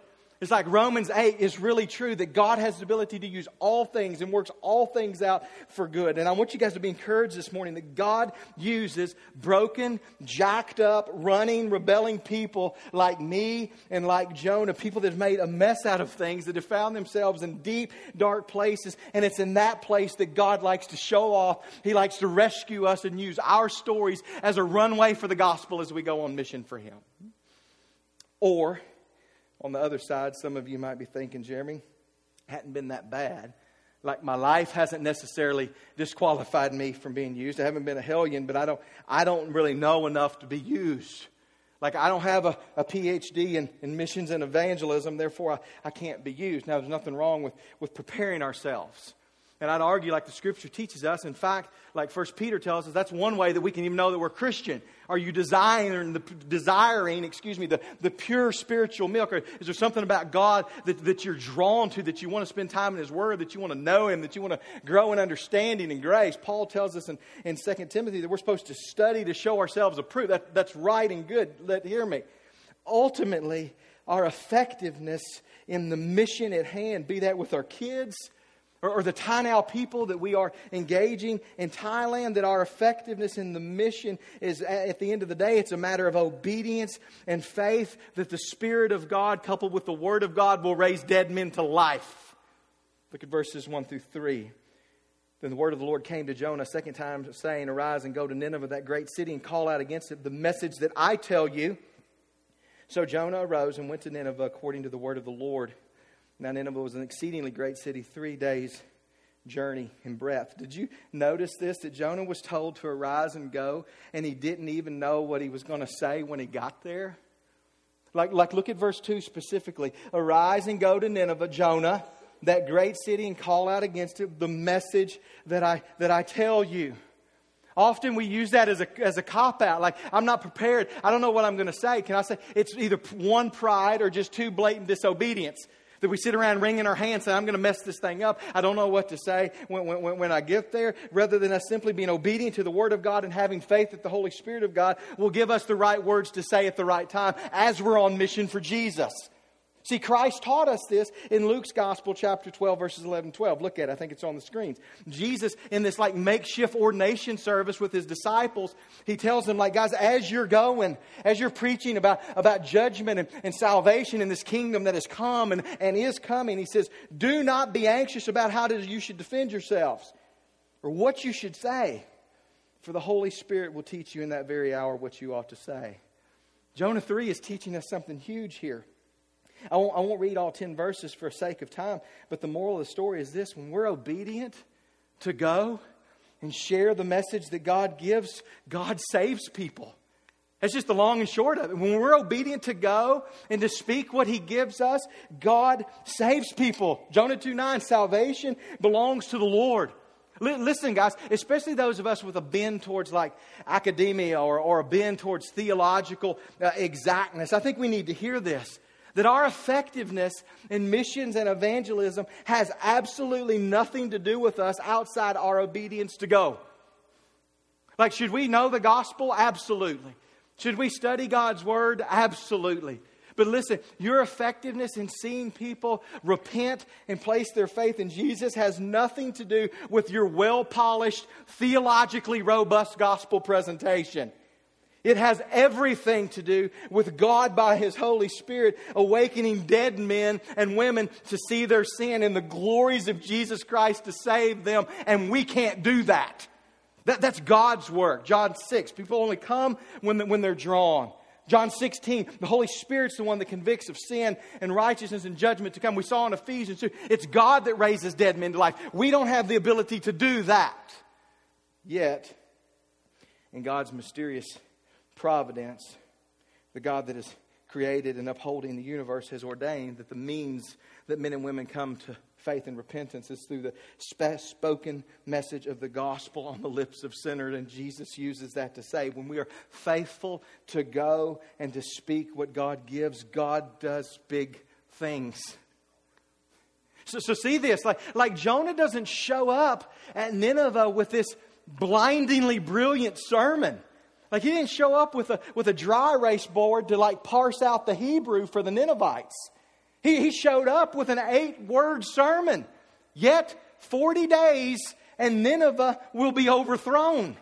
It's like Romans eight is really true, that God has the ability to use all things and works all things out for good. And I want you guys to be encouraged this morning that God uses broken, jacked up, running, rebelling people like me and like Jonah, people that have made a mess out of things, that have found themselves in deep, dark places. And it's in that place that God likes to show off. He likes to rescue us and use our stories as a runway for the gospel as we go on mission for Him. Or, on the other side, some of you might be thinking, Jeremy, hadn't been that bad. Like my life hasn't necessarily disqualified me from being used. I haven't been a hellion, but I don't I don't really know enough to be used. Like I don't have a, a P H D in, in missions and evangelism, therefore I, I can't be used. Now, there's nothing wrong with, with preparing ourselves. And I'd argue, like the Scripture teaches us, in fact, like First Peter tells us, that's one way that we can even know that we're Christian. Are you desiring, the, desiring, excuse me, the, the pure spiritual milk? Or is there something about God that, that you're drawn to, that you want to spend time in His Word, that you want to know Him, that you want to grow in understanding and grace? Paul tells us in, in Second Timothy that we're supposed to study to show ourselves approved. That, that's right and good. Let hear me. Ultimately, our effectiveness in the mission at hand, be that with our kids, or the Thai Now people that we are engaging in Thailand, that our effectiveness in the mission is, at the end of the day, it's a matter of obedience and faith that the Spirit of God coupled with the Word of God will raise dead men to life. Look at verses one through three. Then the word of the Lord came to Jonah a second time, saying, Arise and go to Nineveh, that great city, and call out against it the message that I tell you. So Jonah arose and went to Nineveh according to the word of the Lord. Now Nineveh was an exceedingly great city, three days' journey in breadth. Did you notice this? That Jonah was told to arise and go, and he didn't even know what he was going to say when he got there? Like, like look at verse two specifically. Arise and go to Nineveh, Jonah, that great city, and call out against it the message that I that I tell you. Often we use that as a as a cop-out. Like, I'm not prepared. I don't know what I'm going to say. Can I say it's either one, pride, or just two, blatant disobedience? That we sit around wringing our hands saying, I'm going to mess this thing up. I don't know what to say when, when, when I get there. Rather than us simply being obedient to the Word of God and having faith that the Holy Spirit of God will give us the right words to say at the right time as we're on mission for Jesus. See, Christ taught us this in Luke's Gospel, chapter twelve, verses eleven and twelve. Look at it. I think it's on the screens. Jesus, in this like makeshift ordination service with His disciples, He tells them, like, guys, as you're going, as you're preaching about, about judgment and, and salvation in this kingdom that has come and, and is coming, He says, do not be anxious about how to, you should defend yourselves or what you should say, for the Holy Spirit will teach you in that very hour what you ought to say. Jonah three is teaching us something huge here. I won't, I won't read all ten verses for sake of time, but the moral of the story is this. When we're obedient to go and share the message that God gives, God saves people. That's just the long and short of it. When we're obedient to go and to speak what He gives us, God saves people. Jonah two nine, salvation belongs to the Lord. Listen, guys, especially those of us with a bend towards like academia or, or a bend towards theological uh, exactness. I think we need to hear this. That our effectiveness in missions and evangelism has absolutely nothing to do with us outside our obedience to go. Like, should we know the gospel? Absolutely. Should we study God's Word? Absolutely. But listen, your effectiveness in seeing people repent and place their faith in Jesus has nothing to do with your well-polished, theologically robust gospel presentation. It has everything to do with God by His Holy Spirit awakening dead men and women to see their sin and the glories of Jesus Christ to save them. And we can't do that. that that's God's work. John six, people only come when, when they're drawn. John sixteen, the Holy Spirit's the one that convicts of sin and righteousness and judgment to come. We saw in Ephesians two, it's God that raises dead men to life. We don't have the ability to do that. Yet, in God's mysterious providence, the God that has created and upholding the universe has ordained that the means that men and women come to faith and repentance is through the sp- spoken message of the gospel on the lips of sinners. And Jesus uses that to say, when we are faithful to go and to speak what God gives, God does big things. So, so see this, like, like Jonah doesn't show up at Nineveh with this blindingly brilliant sermon. Like, he didn't show up with a with a dry erase board to like parse out the Hebrew for the Ninevites. He, he showed up with an eight-word sermon. Yet forty days and Nineveh will be overthrown.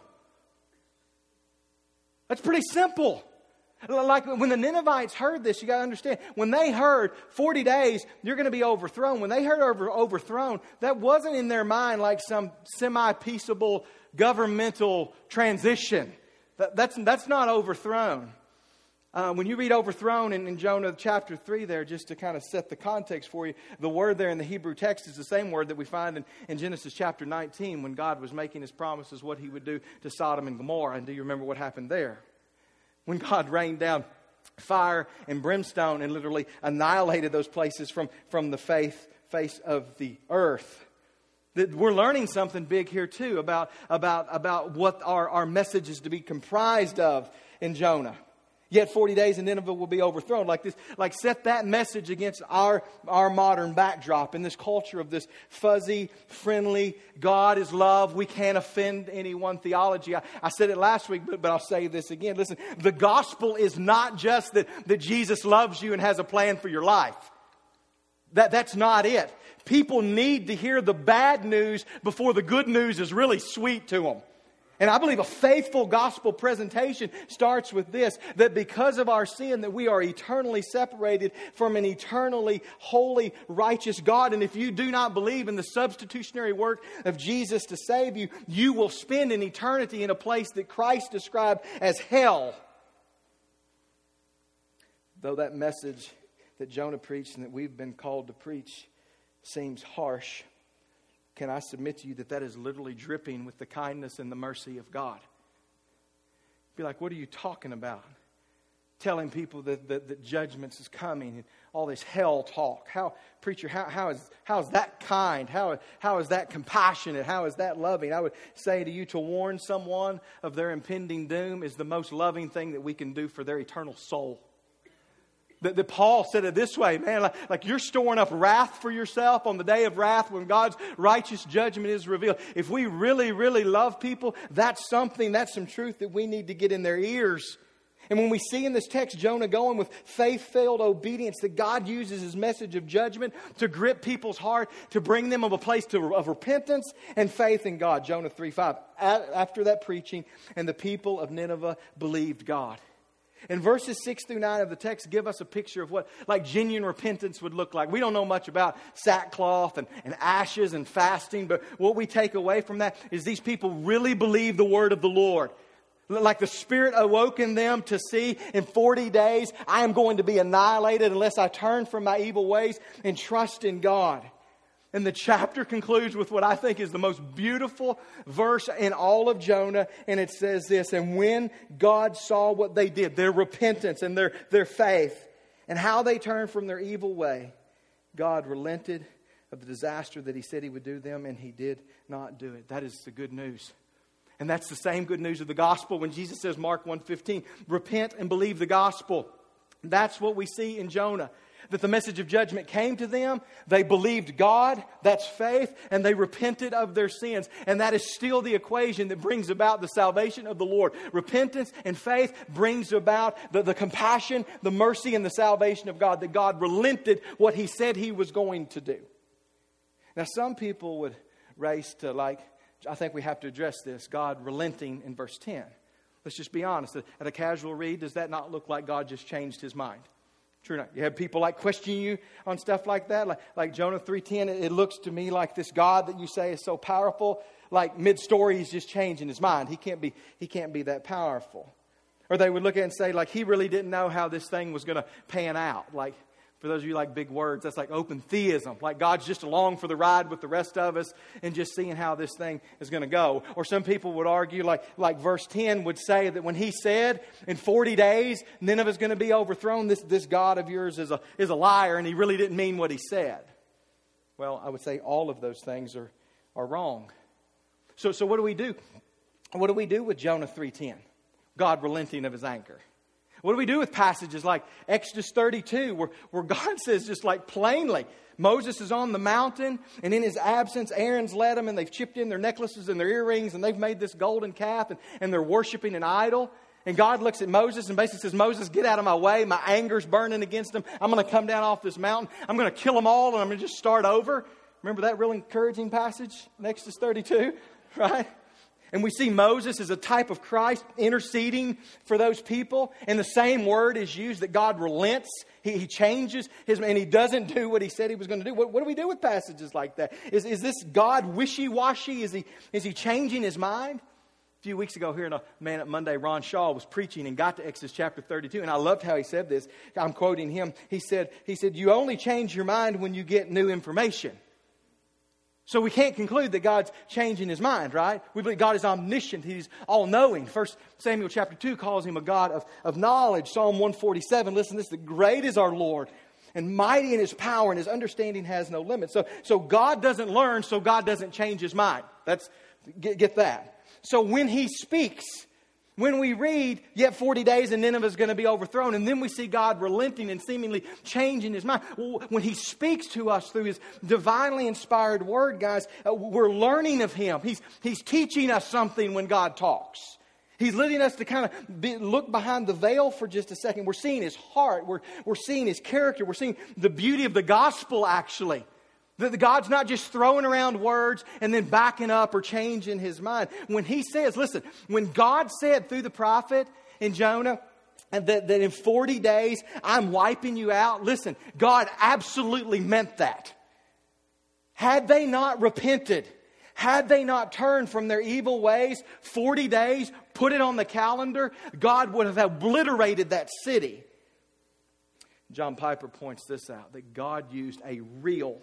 That's pretty simple. Like when the Ninevites heard this, you got to understand, when they heard forty days, you're going to be overthrown. When they heard over, overthrown, that wasn't in their mind like some semi-peaceable governmental transition. That, that's, that's not overthrown. Uh, when you read overthrown in, in Jonah chapter three there, just to kind of set the context for you, the word there in the Hebrew text is the same word that we find in, in Genesis chapter nineteen when God was making His promises what He would do to Sodom and Gomorrah. And do you remember what happened there? When God rained down fire and brimstone and literally annihilated those places from, from the faith, face of the earth. That we're learning something big here too about, about, about what our, our message is to be comprised of in Jonah. Yet forty days and Nineveh will be overthrown. Like this, like set that message against our, our modern backdrop in this culture of this fuzzy, friendly, God is love, we can't offend anyone theology. I, I said it last week, but, but I'll say this again. Listen, the gospel is not just that, that Jesus loves you and has a plan for your life. That, that's not it. People need to hear the bad news before the good news is really sweet to them. And I believe a faithful gospel presentation starts with this, that because of our sin that we are eternally separated from an eternally holy, righteous God. And if you do not believe in the substitutionary work of Jesus to save you, you will spend an eternity in a place that Christ described as hell. Though that message that Jonah preached and that we've been called to preach seems harsh, can I submit to you that that is literally dripping with the kindness and the mercy of God? Be like, what are you talking about? Telling people that, that, that judgments is coming and all this hell talk. How, preacher, how, how, is, how is that kind? How, how is that compassionate? How is that loving? I would say to you, to warn someone of their impending doom is the most loving thing that we can do for their eternal soul. That, that Paul said it this way, man, like, like you're storing up wrath for yourself on the day of wrath when God's righteous judgment is revealed. If we really, really love people, that's something, that's some truth that we need to get in their ears. And when we see in this text Jonah going with faith-filled obedience, that God uses His message of judgment to grip people's heart, to bring them of a place to, of repentance and faith in God. Jonah three five. After that preaching, and the people of Nineveh believed God. And verses six through nine of the text give us a picture of what like genuine repentance would look like. We don't know much about sackcloth and, and ashes and fasting, but what we take away from that is these people really believe the word of the Lord. Like the Spirit awoke in them to see in forty days, I am going to be annihilated unless I turn from my evil ways and trust in God. And the chapter concludes with what I think is the most beautiful verse in all of Jonah. And it says this, and when God saw what they did, their repentance and their, their faith, and how they turned from their evil way, God relented of the disaster that He said He would do them, and He did not do it. That is the good news. And that's the same good news of the gospel when Jesus says, Mark one fifteen, repent and believe the gospel. That's what we see in Jonah. That the message of judgment came to them. They believed God. That's faith. And they repented of their sins. And that is still the equation that brings about the salvation of the Lord. Repentance and faith brings about the, the compassion, the mercy, and the salvation of God. That God relented what He said He was going to do. Now some people would race to like, I think we have to address this, God relenting in verse ten. Let's just be honest. At a casual read, does that not look like God just changed His mind? True or not? You have people like question you on stuff like that. Like, like Jonah three ten, it, it looks to me like this God that you say is so powerful, like mid-story He's just changing His mind. He can't be, he can't be that powerful. Or they would look at it and say, like, He really didn't know how this thing was going to pan out. Like, for those of you like big words, that's like open theism. Like God's just along for the ride with the rest of us and just seeing how this thing is going to go. Or some people would argue like, like verse ten would say that when He said in forty days Nineveh's going to be overthrown, this, this God of yours is a, is a liar and He really didn't mean what He said. Well, I would say all of those things are, are wrong. So, so what do we do? What do we do with Jonah three ten? God relenting of His anger. What do we do with passages like Exodus thirty-two where, where God says just like plainly, Moses is on the mountain and in his absence Aaron's led them and they've chipped in their necklaces and their earrings and they've made this golden calf and, and they're worshiping an idol. And God looks at Moses and basically says, Moses, get out of my way. My anger's burning against them. I'm going to come down off this mountain. I'm going to kill them all, and I'm going to just start over. Remember that real encouraging passage in Exodus thirty-two, right? And we see Moses as a type of Christ interceding for those people. And the same word is used that God relents. He, he changes his, and he doesn't do what he said he was going to do. What, what do we do with passages like that? Is, is this God wishy-washy? Is he, is he changing his mind? A few weeks ago here in a Man at Monday, Ron Shaw was preaching and got to Exodus chapter thirty-two. And I loved how he said this. I'm quoting him. He said, he said, you only change your mind when you get new information. So we can't conclude that God's changing his mind, right? We believe God is omniscient. He's all-knowing. First Samuel chapter two calls him a God of, of knowledge. Psalm one forty-seven, listen to this, the great is our Lord, and mighty in his power, and his understanding has no limit. So, so God doesn't learn, so God doesn't change his mind. That's, get, get that. So when he speaks, when we read, yet forty days and Nineveh is going to be overthrown, and then we see God relenting and seemingly changing his mind. When he speaks to us through his divinely inspired word, guys, we're learning of him. He's, he's teaching us something when God talks. He's leading us to kind of be, look behind the veil for just a second. We're seeing his heart. We're, we're seeing his character. We're seeing the beauty of the gospel, actually. That God's not just throwing around words and then backing up or changing his mind. When he says, listen, when God said through the prophet in Jonah that, that in forty days I'm wiping you out, listen, God absolutely meant that. Had they not repented, had they not turned from their evil ways, forty days, put it on the calendar, God would have obliterated that city. John Piper points this out, that God used a real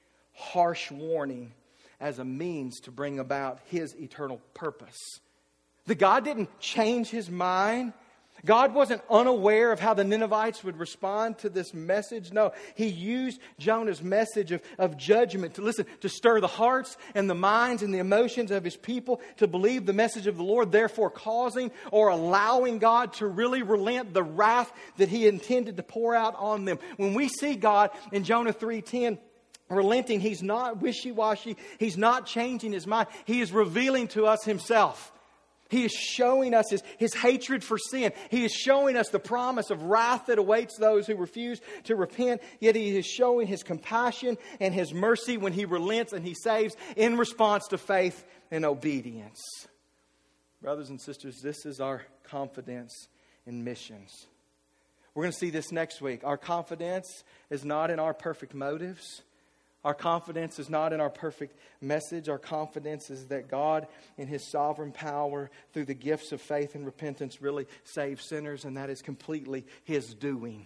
harsh warning as a means to bring about his eternal purpose. That God didn't change his mind. God wasn't unaware of how the Ninevites would respond to this message. No, he used Jonah's message of, of judgment to listen, to stir the hearts and the minds and the emotions of his people to believe the message of the Lord, therefore causing or allowing God to really relent the wrath that he intended to pour out on them. When we see God in Jonah three ten, relenting, he's not wishy-washy. He's not changing his mind. He is revealing to us himself. He is showing us his, his hatred for sin. He is showing us the promise of wrath that awaits those who refuse to repent. Yet he is showing his compassion and his mercy when he relents and he saves in response to faith and obedience. Brothers and sisters, this is our confidence in missions. We're going to see this next week. Our confidence is not in our perfect motives. Our confidence is not in our perfect message. Our confidence is that God, in his sovereign power, through the gifts of faith and repentance, really saves sinners, and that is completely his doing.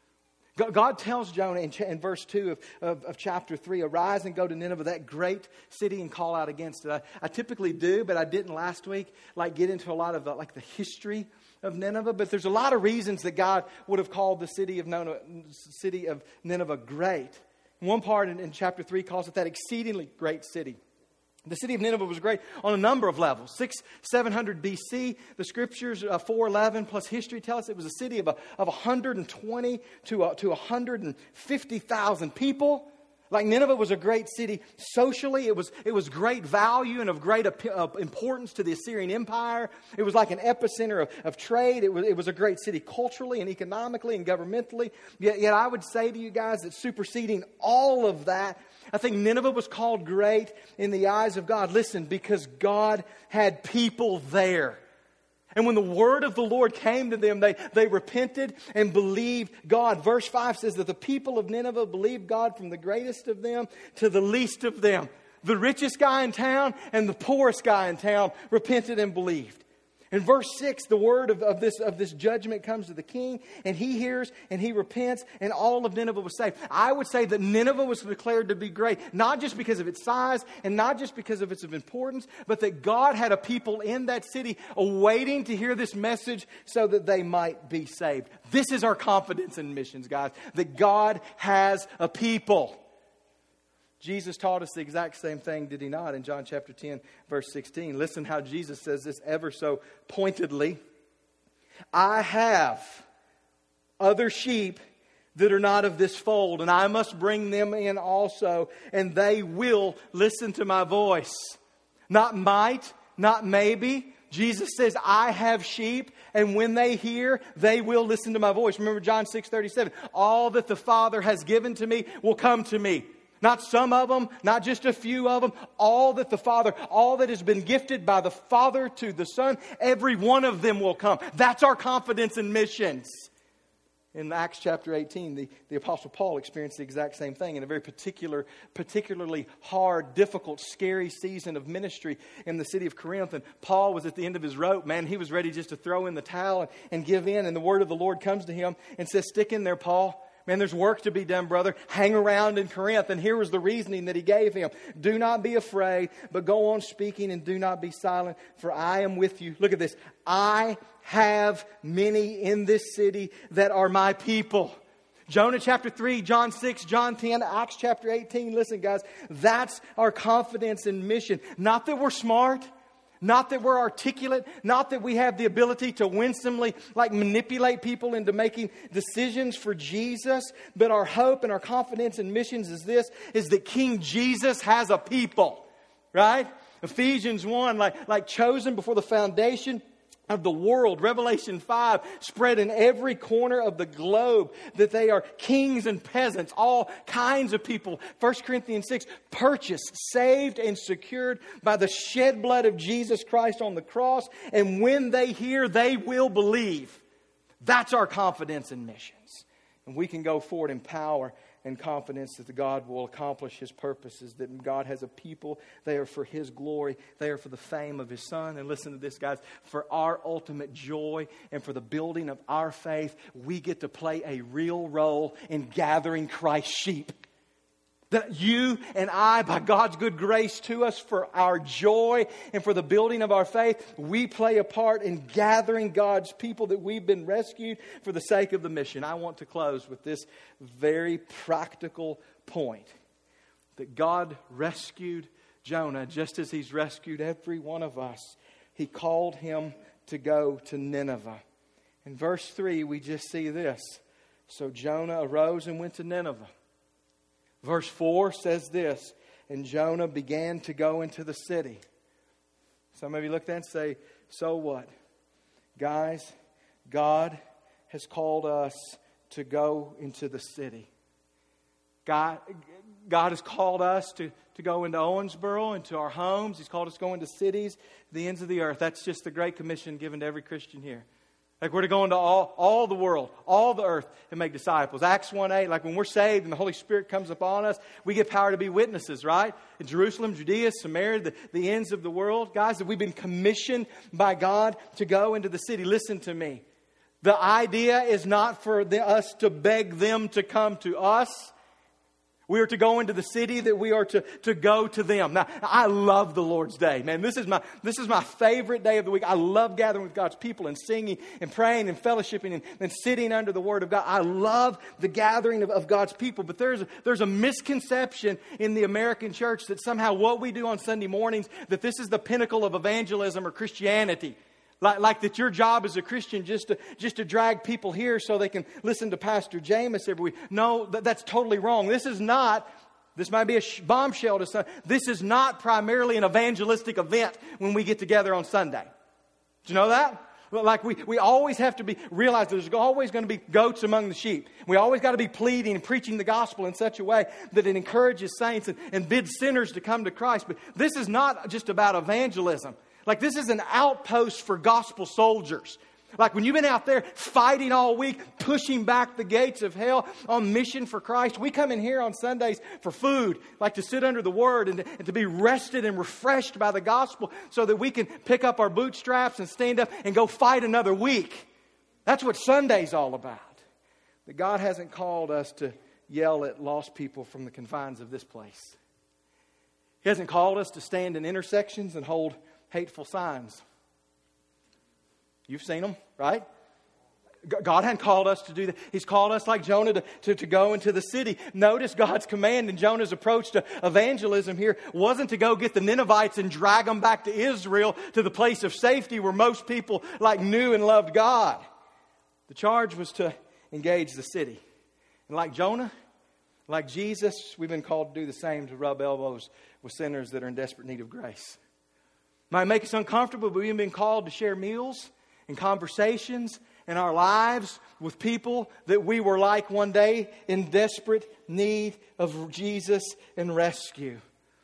God tells Jonah in, in verse two of, of, of chapter three, arise and go to Nineveh, that great city, and call out against it. I, I typically do, but I didn't last week, like get into a lot of the, like the history of Nineveh. But there's a lot of reasons that God would have called the city of Nineveh, city of Nineveh great. One part in, in chapter three calls it that exceedingly great city. The city of Nineveh was great on a number of levels. Six, seven hundred B C, the scriptures, uh, four eleven plus history tell us it was a city of, a, of one hundred twenty to, uh, to one hundred fifty thousand people. Like Nineveh was a great city socially. It was, it was great value and of great uh, importance to the Assyrian Empire. It was like an epicenter of, of trade. It was, it was a great city culturally and economically and governmentally. Yet, yet I would say to you guys that superseding all of that, I think Nineveh was called great in the eyes of God. Listen, because God had people there. And when the word of the Lord came to them, they, they repented and believed God. Verse five says that the people of Nineveh believed God from the greatest of them to the least of them. The richest guy in town and the poorest guy in town repented and believed. In verse six, the word of, of, this, of this judgment comes to the king, and he hears and he repents, and all of Nineveh was saved. I would say that Nineveh was declared to be great, not just because of its size and not just because of its importance, but that God had a people in that city awaiting to hear this message so that they might be saved. This is our confidence in missions, guys, that God has a people. Jesus taught us the exact same thing, did he not? In John chapter ten, verse sixteen. Listen how Jesus says this ever so pointedly. I have other sheep that are not of this fold, and I must bring them in also, and they will listen to my voice. Not might, not maybe, Jesus says, I have sheep, and when they hear, they will listen to my voice. Remember John six thirty-seven. All that the Father has given to me will come to me. Not some of them, not just a few of them. All that the Father, all that has been gifted by the Father to the Son, every one of them will come. That's our confidence in missions. In Acts chapter eighteen, the, the Apostle Paul experienced the exact same thing in a very particular, particularly hard, difficult, scary season of ministry in the city of Corinth. And Paul was at the end of his rope, man. He was ready just to throw in the towel and, and give in. And the word of the Lord comes to him and says, stick in there, Paul. Man, there's work to be done, brother. Hang around in Corinth. And here was the reasoning that he gave him. Do not be afraid, but go on speaking and do not be silent, for I am with you. Look at this. I have many in this city that are my people. Jonah chapter three, John six, John ten, Acts chapter eighteen. Listen, guys, that's our confidence in mission. Not that we're smart. Not that we're articulate, not that we have the ability to winsomely like manipulate people into making decisions for Jesus, but our hope and our confidence in missions is this, is that King Jesus has a people, right? Ephesians one, like, like chosen before the foundation of the world. Revelation five, spread in every corner of the globe, that they are kings and peasants, all kinds of people. First Corinthians six, purchased, saved, and secured by the shed blood of Jesus Christ on the cross. And when they hear, they will believe. That's our confidence in missions. And we can go forward in power and confidence that the God will accomplish His purposes, that God has a people. They are for His glory. They are for the fame of His Son. And listen to this, guys. For our ultimate joy and for the building of our faith, we get to play a real role in gathering Christ's sheep. That you and I, by God's good grace to us, for our joy and for the building of our faith, we play a part in gathering God's people, that we've been rescued for the sake of the mission. I want to close with this very practical point. That God rescued Jonah just as He's rescued every one of us. He called him to go to Nineveh. In verse three, we just see this. So Jonah arose and went to Nineveh. Verse four says this, and Jonah began to go into the city. Some of you look at that and say, so what? Guys, God has called us to go into the city. God, God has called us to, to go into Owensboro, into our homes. He's called us to go into cities, the ends of the earth. That's just the Great Commission given to every Christian here. Like we're to go into all, all the world, all the earth, and make disciples. Acts one eight, like when we're saved and the Holy Spirit comes upon us, we get power to be witnesses, right? In Jerusalem, Judea, Samaria, the, the ends of the world. Guys, that we've been commissioned by God to go into the city. Listen to me. The idea is not for the, us to beg them to come to us. We are to go into the city, that we are to, to go to them. Now, I love the Lord's Day. Man, this is my this is my favorite day of the week. I love gathering with God's people and singing and praying and fellowshipping and, and sitting under the Word of God. I love the gathering of, of God's people. But there's a, there's a misconception in the American church that somehow what we do on Sunday mornings, that this is the pinnacle of evangelism or Christianity. Like, like that your job as a Christian just to just to drag people here so they can listen to Pastor Jameis every week. No, that, that's totally wrong. This is not, this might be a sh- bombshell to some. This is not primarily an evangelistic event when we get together on Sunday. Do you know that? Like we, we always have to be realize there's always going to be goats among the sheep. We always got to be pleading and preaching the gospel in such a way that it encourages saints and, and bids sinners to come to Christ. But this is not just about evangelism. Like this is an outpost for gospel soldiers. Like when you've been out there fighting all week, pushing back the gates of hell on mission for Christ, we come in here on Sundays for food, like to sit under the Word and to, and to be rested and refreshed by the gospel so that we can pick up our bootstraps and stand up and go fight another week. That's what Sunday's all about. But God hasn't called us to yell at lost people from the confines of this place. He hasn't called us to stand in intersections and hold hateful signs. You've seen them, right? God hadn't called us to do that. He's called us like Jonah to, to, to go into the city. Notice God's command and Jonah's approach to evangelism here wasn't to go get the Ninevites and drag them back to Israel, to the place of safety where most people like knew and loved God. The charge was to engage the city. And like Jonah, like Jesus, we've been called to do the same, to rub elbows with sinners that are in desperate need of grace. Might make us uncomfortable, but we've been called to share meals and conversations in our lives with people that we were like one day in desperate need of Jesus and rescue.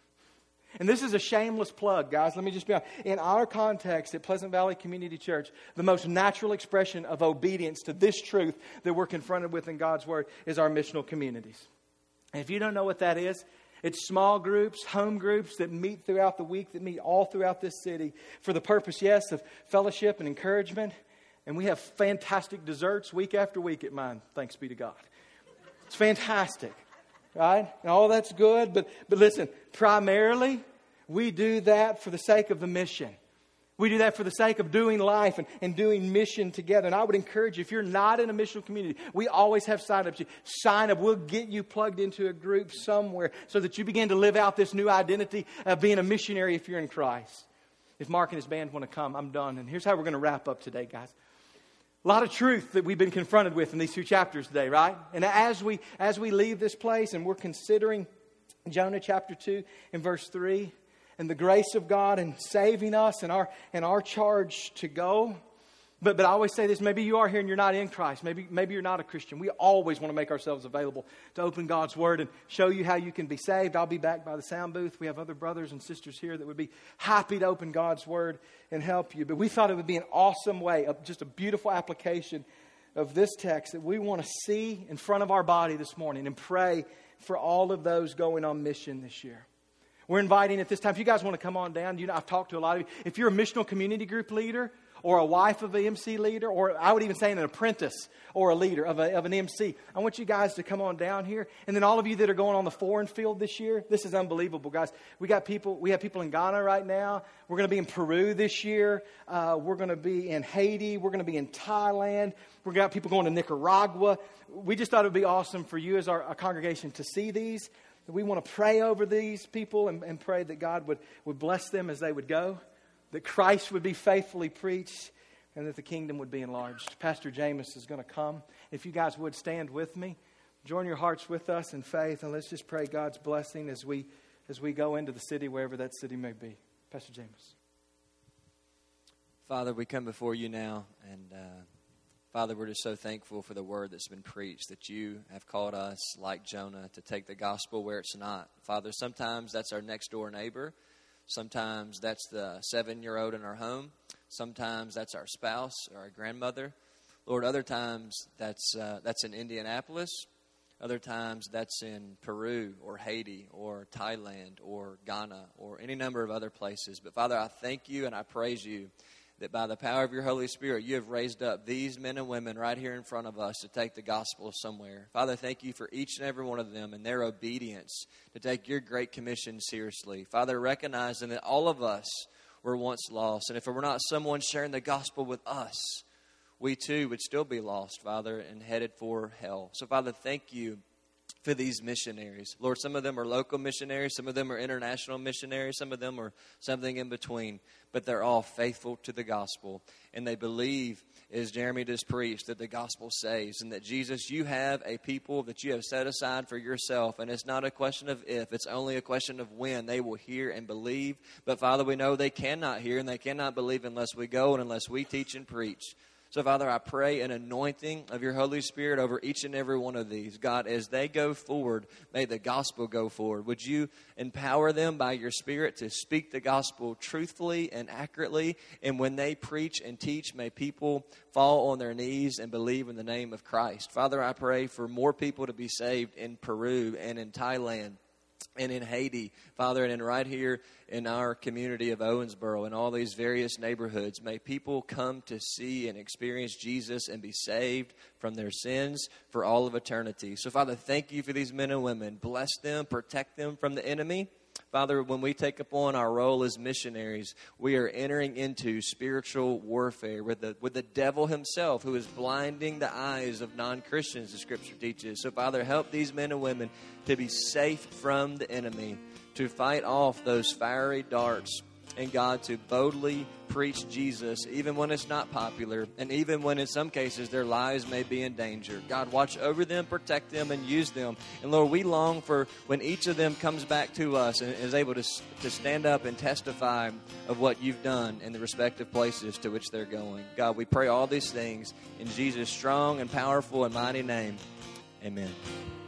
And this is a shameless plug, guys. Let me just be honest. In our context at Pleasant Valley Community Church, the most natural expression of obedience to this truth that we're confronted with in God's Word is our missional communities. And if you don't know what that is, it's small groups, home groups that meet throughout the week, that meet all throughout this city for the purpose, yes, of fellowship and encouragement. And we have fantastic desserts week after week at mine, thanks be to God. It's fantastic. Right? And all that's good. But, but listen, primarily, we do that for the sake of the mission. We do that for the sake of doing life and, and doing mission together. And I would encourage you, if you're not in a missional community, we always have sign-ups. You sign up. We'll get you plugged into a group somewhere so that you begin to live out this new identity of being a missionary if you're in Christ. If Mark and his band want to come, I'm done. And here's how we're going to wrap up today, guys. A lot of truth that we've been confronted with in these two chapters today, right? And as we as we leave this place and we're considering Jonah chapter two and verse three and the grace of God in saving us and our and our charge to go. But but I always say this, maybe you are here and you're not in Christ. Maybe maybe you're not a Christian. We always want to make ourselves available to open God's Word and show you how you can be saved. I'll be back by the sound booth. We have other brothers and sisters here that would be happy to open God's Word and help you. But we thought it would be an awesome way, of just a beautiful application of this text that we want to see in front of our body this morning and pray for all of those going on mission this year. We're inviting at this time, if you guys want to come on down, you know, I've talked to a lot of you. If you're a missional community group leader, or a wife of an M C leader, or I would even say an apprentice or a leader of, a, of an M C. I want you guys to come on down here. And then all of you that are going on the foreign field this year, this is unbelievable, guys. We got people, we have people in Ghana right now. We're going to be in Peru this year. Uh, we're going to be in Haiti. We're going to be in Thailand. We've got people going to Nicaragua. We just thought it would be awesome for you as our, our congregation to see these. We want to pray over these people and, and pray that God would, would bless them as they would go. That Christ would be faithfully preached and that the kingdom would be enlarged. Pastor Jameis is going to come. If you guys would stand with me, join your hearts with us in faith, and let's just pray God's blessing as we as we go into the city, wherever that city may be. Pastor Jameis. Father, we come before you now, and uh, Father, we're just so thankful for the word that's been preached, that you have called us, like Jonah, to take the gospel where it's not. Father, sometimes that's our next door neighbor. Sometimes that's the seven-year-old in our home. Sometimes that's our spouse or our grandmother. Lord, other times that's uh, that's in Indianapolis. Other times that's in Peru or Haiti or Thailand or Ghana or any number of other places. But Father, I thank you and I praise you that by the power of your Holy Spirit, you have raised up these men and women right here in front of us to take the gospel somewhere. Father, thank you for each and every one of them and their obedience to take your great commission seriously. Father, recognizing that all of us were once lost, and if it were not someone sharing the gospel with us, we too would still be lost, Father, and headed for hell. So, Father, thank you for these missionaries. Lord, some of them are local missionaries, some of them are international missionaries, some of them are something in between, but they're all faithful to the gospel, and they believe, as Jeremy just preached, that the gospel saves, and that Jesus, you have a people that you have set aside for yourself, and it's not a question of if, it's only a question of when they will hear and believe. But Father, we know they cannot hear and they cannot believe unless we go and unless we teach and preach. So, Father, I pray an anointing of your Holy Spirit over each and every one of these. God, as they go forward, may the gospel go forward. Would you empower them by your Spirit to speak the gospel truthfully and accurately? And when they preach and teach, may people fall on their knees and believe in the name of Christ. Father, I pray for more people to be saved in Peru and in Thailand and in Haiti, Father, and in right here in our community of Owensboro and all these various neighborhoods. May people come to see and experience Jesus and be saved from their sins for all of eternity. So, Father, thank you for these men and women. Bless them, protect them from the enemy. Father, when we take upon our role as missionaries, we are entering into spiritual warfare with the with the devil himself, who is blinding the eyes of non-Christians, the Scripture teaches. So, Father, help these men and women to be safe from the enemy, to fight off those fiery darts and God, to boldly preach Jesus, even when it's not popular, and even when in some cases their lives may be in danger. God, watch over them, protect them, and use them. And Lord, we long for when each of them comes back to us and is able to, to stand up and testify of what you've done in the respective places to which they're going. God, we pray all these things in Jesus' strong and powerful and mighty name. Amen.